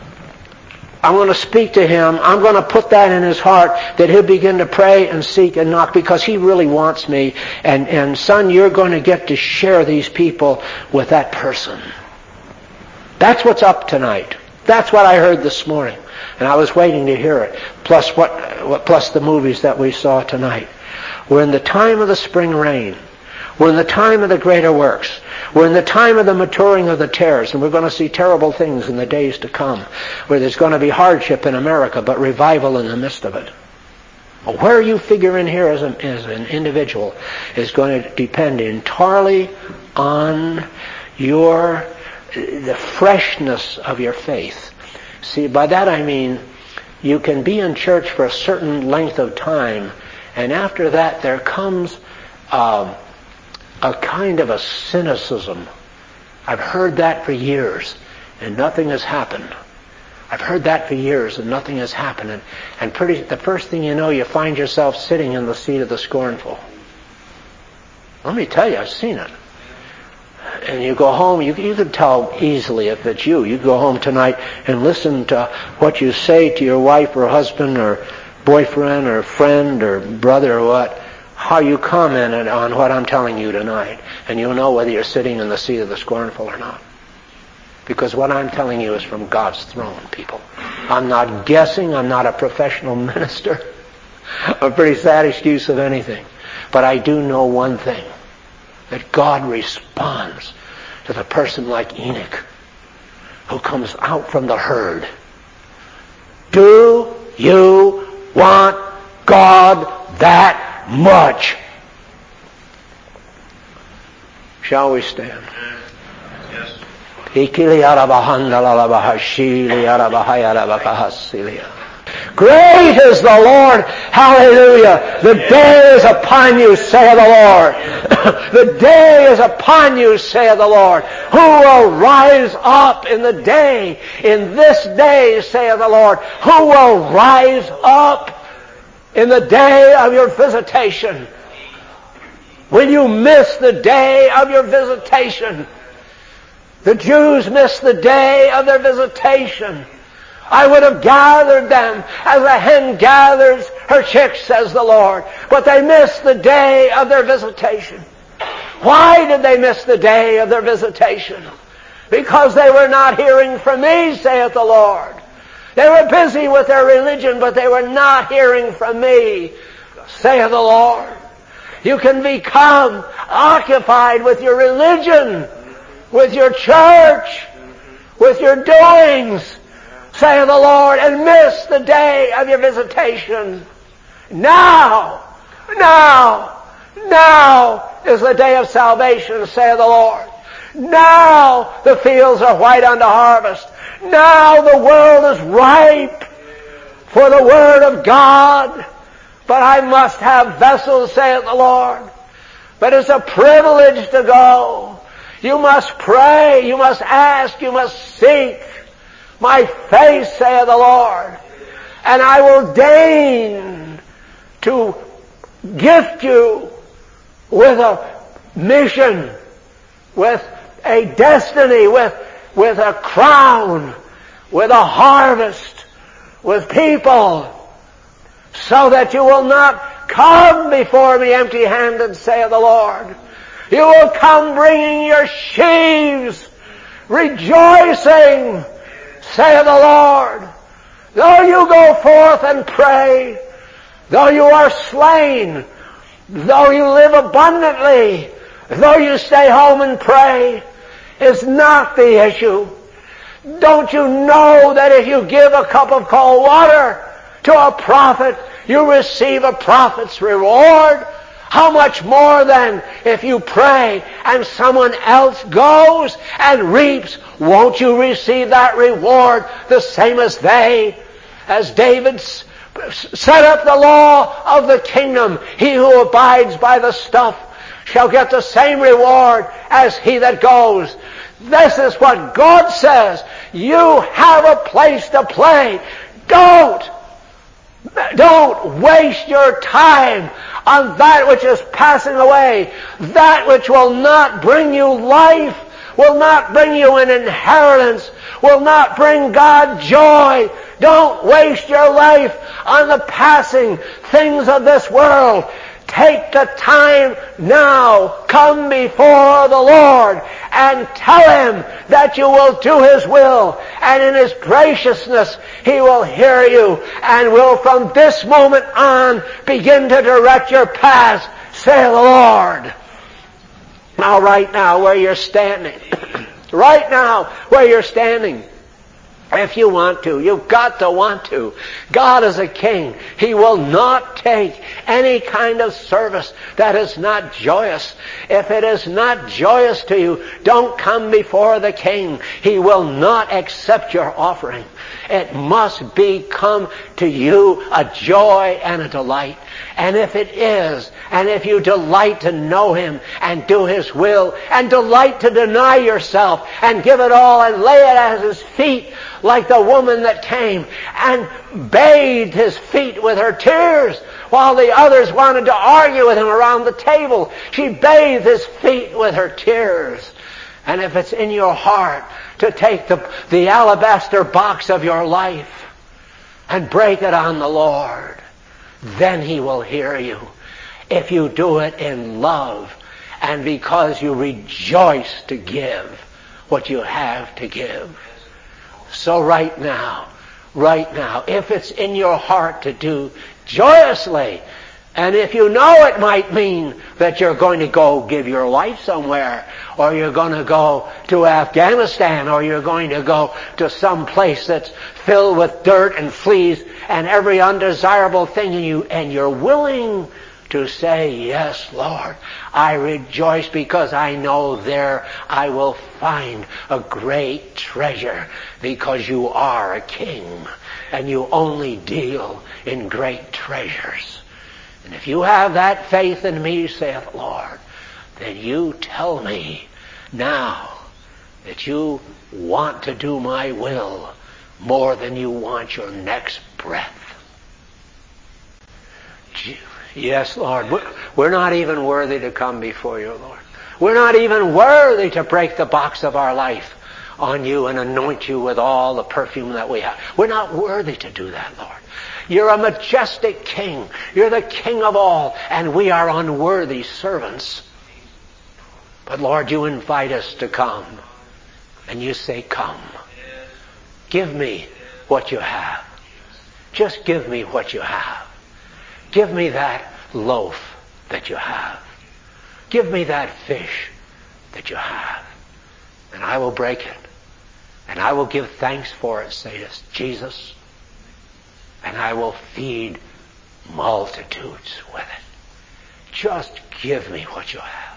I'm going to speak to him. I'm going to put that in his heart that he'll begin to pray and seek and knock because he really wants me. And, and son, you're going to get to share these people with that person. That's what's up tonight. That's what I heard this morning. And I was waiting to hear it. Plus what, what plus the movies that we saw tonight. We're in the time of the spring rain. We're in the time of the greater works. We're in the time of the maturing of the tares, and we're going to see terrible things in the days to come, where there's going to be hardship in America, but revival in the midst of it. Where you figure in here as, a, as an individual is going to depend entirely on your the freshness of your faith. See, by that I mean you can be in church for a certain length of time, and after that there comes um, a kind of a cynicism. I've heard that for years, and nothing has happened. I've heard that for years, and nothing has happened. And, and pretty, the first thing you know, you find yourself sitting in the seat of the scornful. Let me tell you, I've seen it. And you go home, you, you can tell easily if it's you. You go home tonight and listen to what you say to your wife or husband or boyfriend or friend or brother or what, how you commented on what I'm telling you tonight. And you'll know whether you're sitting in the seat of the scornful or not. Because what I'm telling you is from God's throne, people. I'm not guessing. I'm not a professional minister. A pretty sad excuse of anything. But I do know one thing. That God responds to the person like Enoch, who comes out from the herd. Do you want God that much? Shall we stand? Yes. Great is the Lord. Hallelujah. The day is upon you, saith the Lord. The day is upon you, saith the Lord. Who will rise up in the day? In this day, saith the Lord. Who will rise up in the day of your visitation? Will you miss the day of your visitation? The Jews missed the day of their visitation. I would have gathered them as a hen gathers her chicks, says the Lord. But they missed the day of their visitation. Why did they miss the day of their visitation? Because they were not hearing from me, saith the Lord. They were busy with their religion, but they were not hearing from me, saith the Lord. You can become occupied with your religion, with your church, with your doings, saith the Lord, and miss the day of your visitation. Now, now, now is the day of salvation, saith the Lord. Now the fields are white unto harvest. Now the world is ripe for the Word of God. But I must have vessels, saith the Lord. But it's a privilege to go. You must pray, you must ask, you must seek my face, saith the Lord, and I will deign to gift you with a mission, with a destiny, with, with a crown, with a harvest, with people, so that you will not come before me empty-handed, saith the Lord. You will come bringing your sheaves, rejoicing, saith the Lord. Though you go forth and pray, though you are slain, though you live abundantly, though you stay home and pray, is not the issue. Don't you know that if you give a cup of cold water to a prophet, you receive a prophet's reward? How much more then if you pray and someone else goes and reaps, won't you receive that reward the same as they? As David set up the law of the kingdom, he who abides by the stuff shall get the same reward as he that goes. This is what God says. You have a place to play. Don't Don't waste your time on that which is passing away. That which will not bring you life, will not bring you an inheritance, will not bring God joy. Don't waste your life on the passing things of this world. Take the time now. Come before the Lord and tell Him that you will do His will. And in His graciousness, He will hear you and will from this moment on begin to direct your paths, saith the Lord. Now, right now, where you're standing, right now, where you're standing, if you want to, you've got to want to. God is a king. He will not take any kind of service that is not joyous. If it is not joyous to you, don't come before the king. He will not accept your offering. It must become to you a joy and a delight. And if it is, and if you delight to know Him and do His will, and delight to deny yourself and give it all and lay it at His feet, like the woman that came and bathed His feet with her tears while the others wanted to argue with Him around the table. She bathed His feet with her tears. And if it's in your heart to take the, the alabaster box of your life and break it on the Lord, then He will hear you. If you do it in love and because you rejoice to give what you have to give. So right now, right now, if it's in your heart to do joyously And if you know it might mean that you're going to go give your life somewhere, or you're going to go to Afghanistan, or you're going to go to some place that's filled with dirt and fleas and every undesirable thing, and, you, and you're willing to say, yes, Lord, I rejoice because I know there I will find a great treasure, because you are a king and you only deal in great treasures. And if you have that faith in me, saith the Lord, then you tell me now that you want to do my will more than you want your next breath. Yes, Lord, we're not even worthy to come before you, Lord. We're not even worthy to break the box of our life on you and anoint you with all the perfume that we have. We're not worthy to do that, Lord. You're a majestic king. You're the king of all, and we are unworthy servants. But Lord, you invite us to come, and you say, come. Give me what you have. Just give me what you have. Give me that loaf that you have. Give me that fish that you have. And I will break it. And I will give thanks for it, says Jesus. And I will feed multitudes with it. Just give me what you have.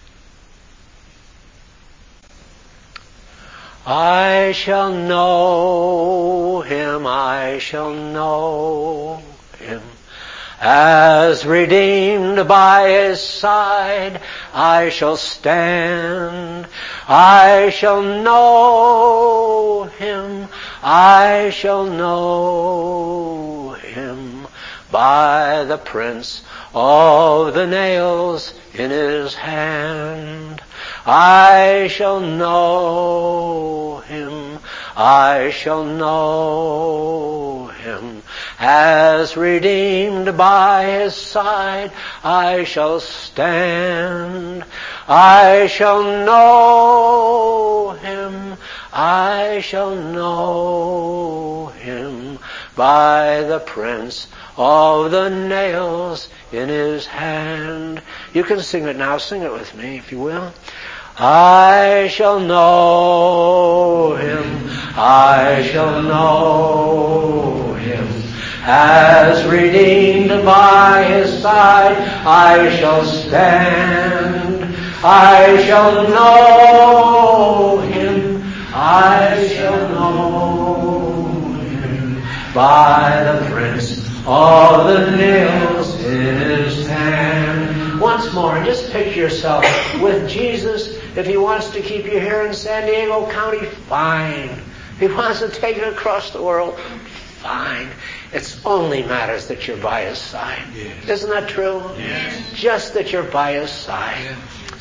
I shall know him, I shall know him. As redeemed by his side, I shall stand. I shall know him. I shall know him by the prints of the nails in his hand. I shall know him. I shall know him. As redeemed by his side, I shall stand. I shall know him. I shall know him by the prints of the nails in his hand. You can sing it now. Sing it with me, if you will. I shall know him. I shall know him. As redeemed by his side, I shall stand. I shall know him. I shall know him by the prints of the nails in his hand. Once more, just picture yourself with Jesus. If he wants to keep you here in San Diego County, fine. If he wants to take you across the world, fine. It only matters that you're by his side. Yes. Isn't that true? Yes. Just that you're by his side. Yes.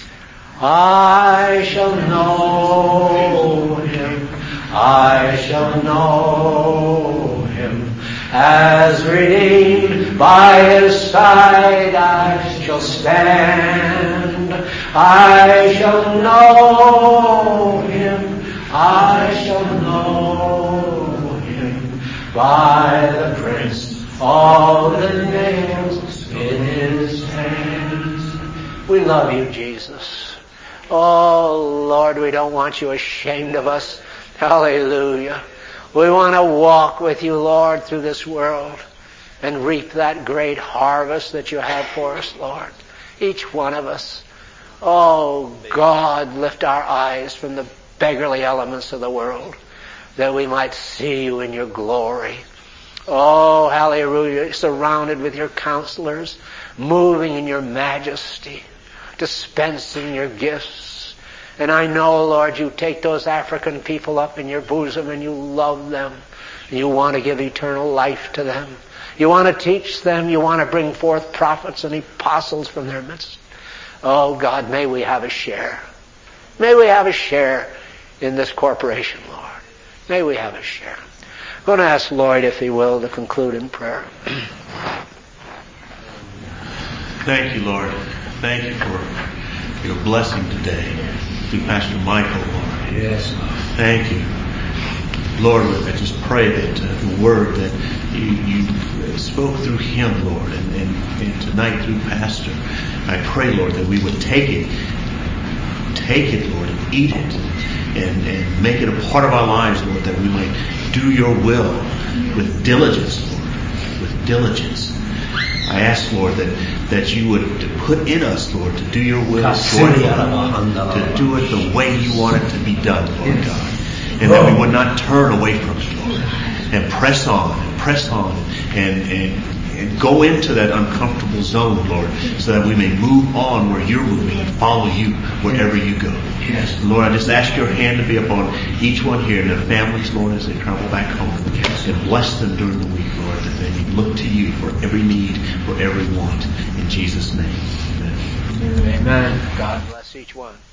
I shall know him. I shall know him. As redeemed by his side, I shall stand. I shall know him. I shall know him by the prints of the nails in his hands. We love you, Jesus. Oh, Lord, we don't want you ashamed of us. Hallelujah. We want to walk with you, Lord, through this world and reap that great harvest that you have for us, Lord. Each one of us. Oh, God, lift our eyes from the beggarly elements of the world that we might see you in your glory. Oh, hallelujah, surrounded with your counselors, moving in your majesty, dispensing your gifts. And I know, Lord, you take those African people up in your bosom and you love them. You want to give eternal life to them. You want to teach them. You want to bring forth prophets and apostles from their midst. Oh, God, may we have a share. May we have a share in this corporation, Lord. May we have a share. I'm going to ask Lloyd, if he will, to conclude in prayer. Thank you, Lord. Thank you for your blessing today through Pastor Michael, Lord. Yes. Thank you. Lord, I just pray that uh, the word that you, you spoke through him, Lord, and, and, and tonight through Pastor, I pray, Lord, that we would take it, take it, Lord, and eat it, and, and make it a part of our lives, Lord, that we might do your will with diligence, Lord, with diligence. I ask, Lord, that, that you would put in us, Lord, to do your will joyfully, to do it the way you want it to be done, Lord God. And that we would not turn away from it, Lord, and press on, and press on, and, and, and go into that uncomfortable zone, Lord, so that we may move on where you're moving and follow you wherever you go. Yes. Lord, I just ask your hand to be upon each one here and their families, Lord, as they travel back home. And bless them during the week, Lord, that they look to you for every need, for every want. In Jesus' name, amen. Amen. God bless each one.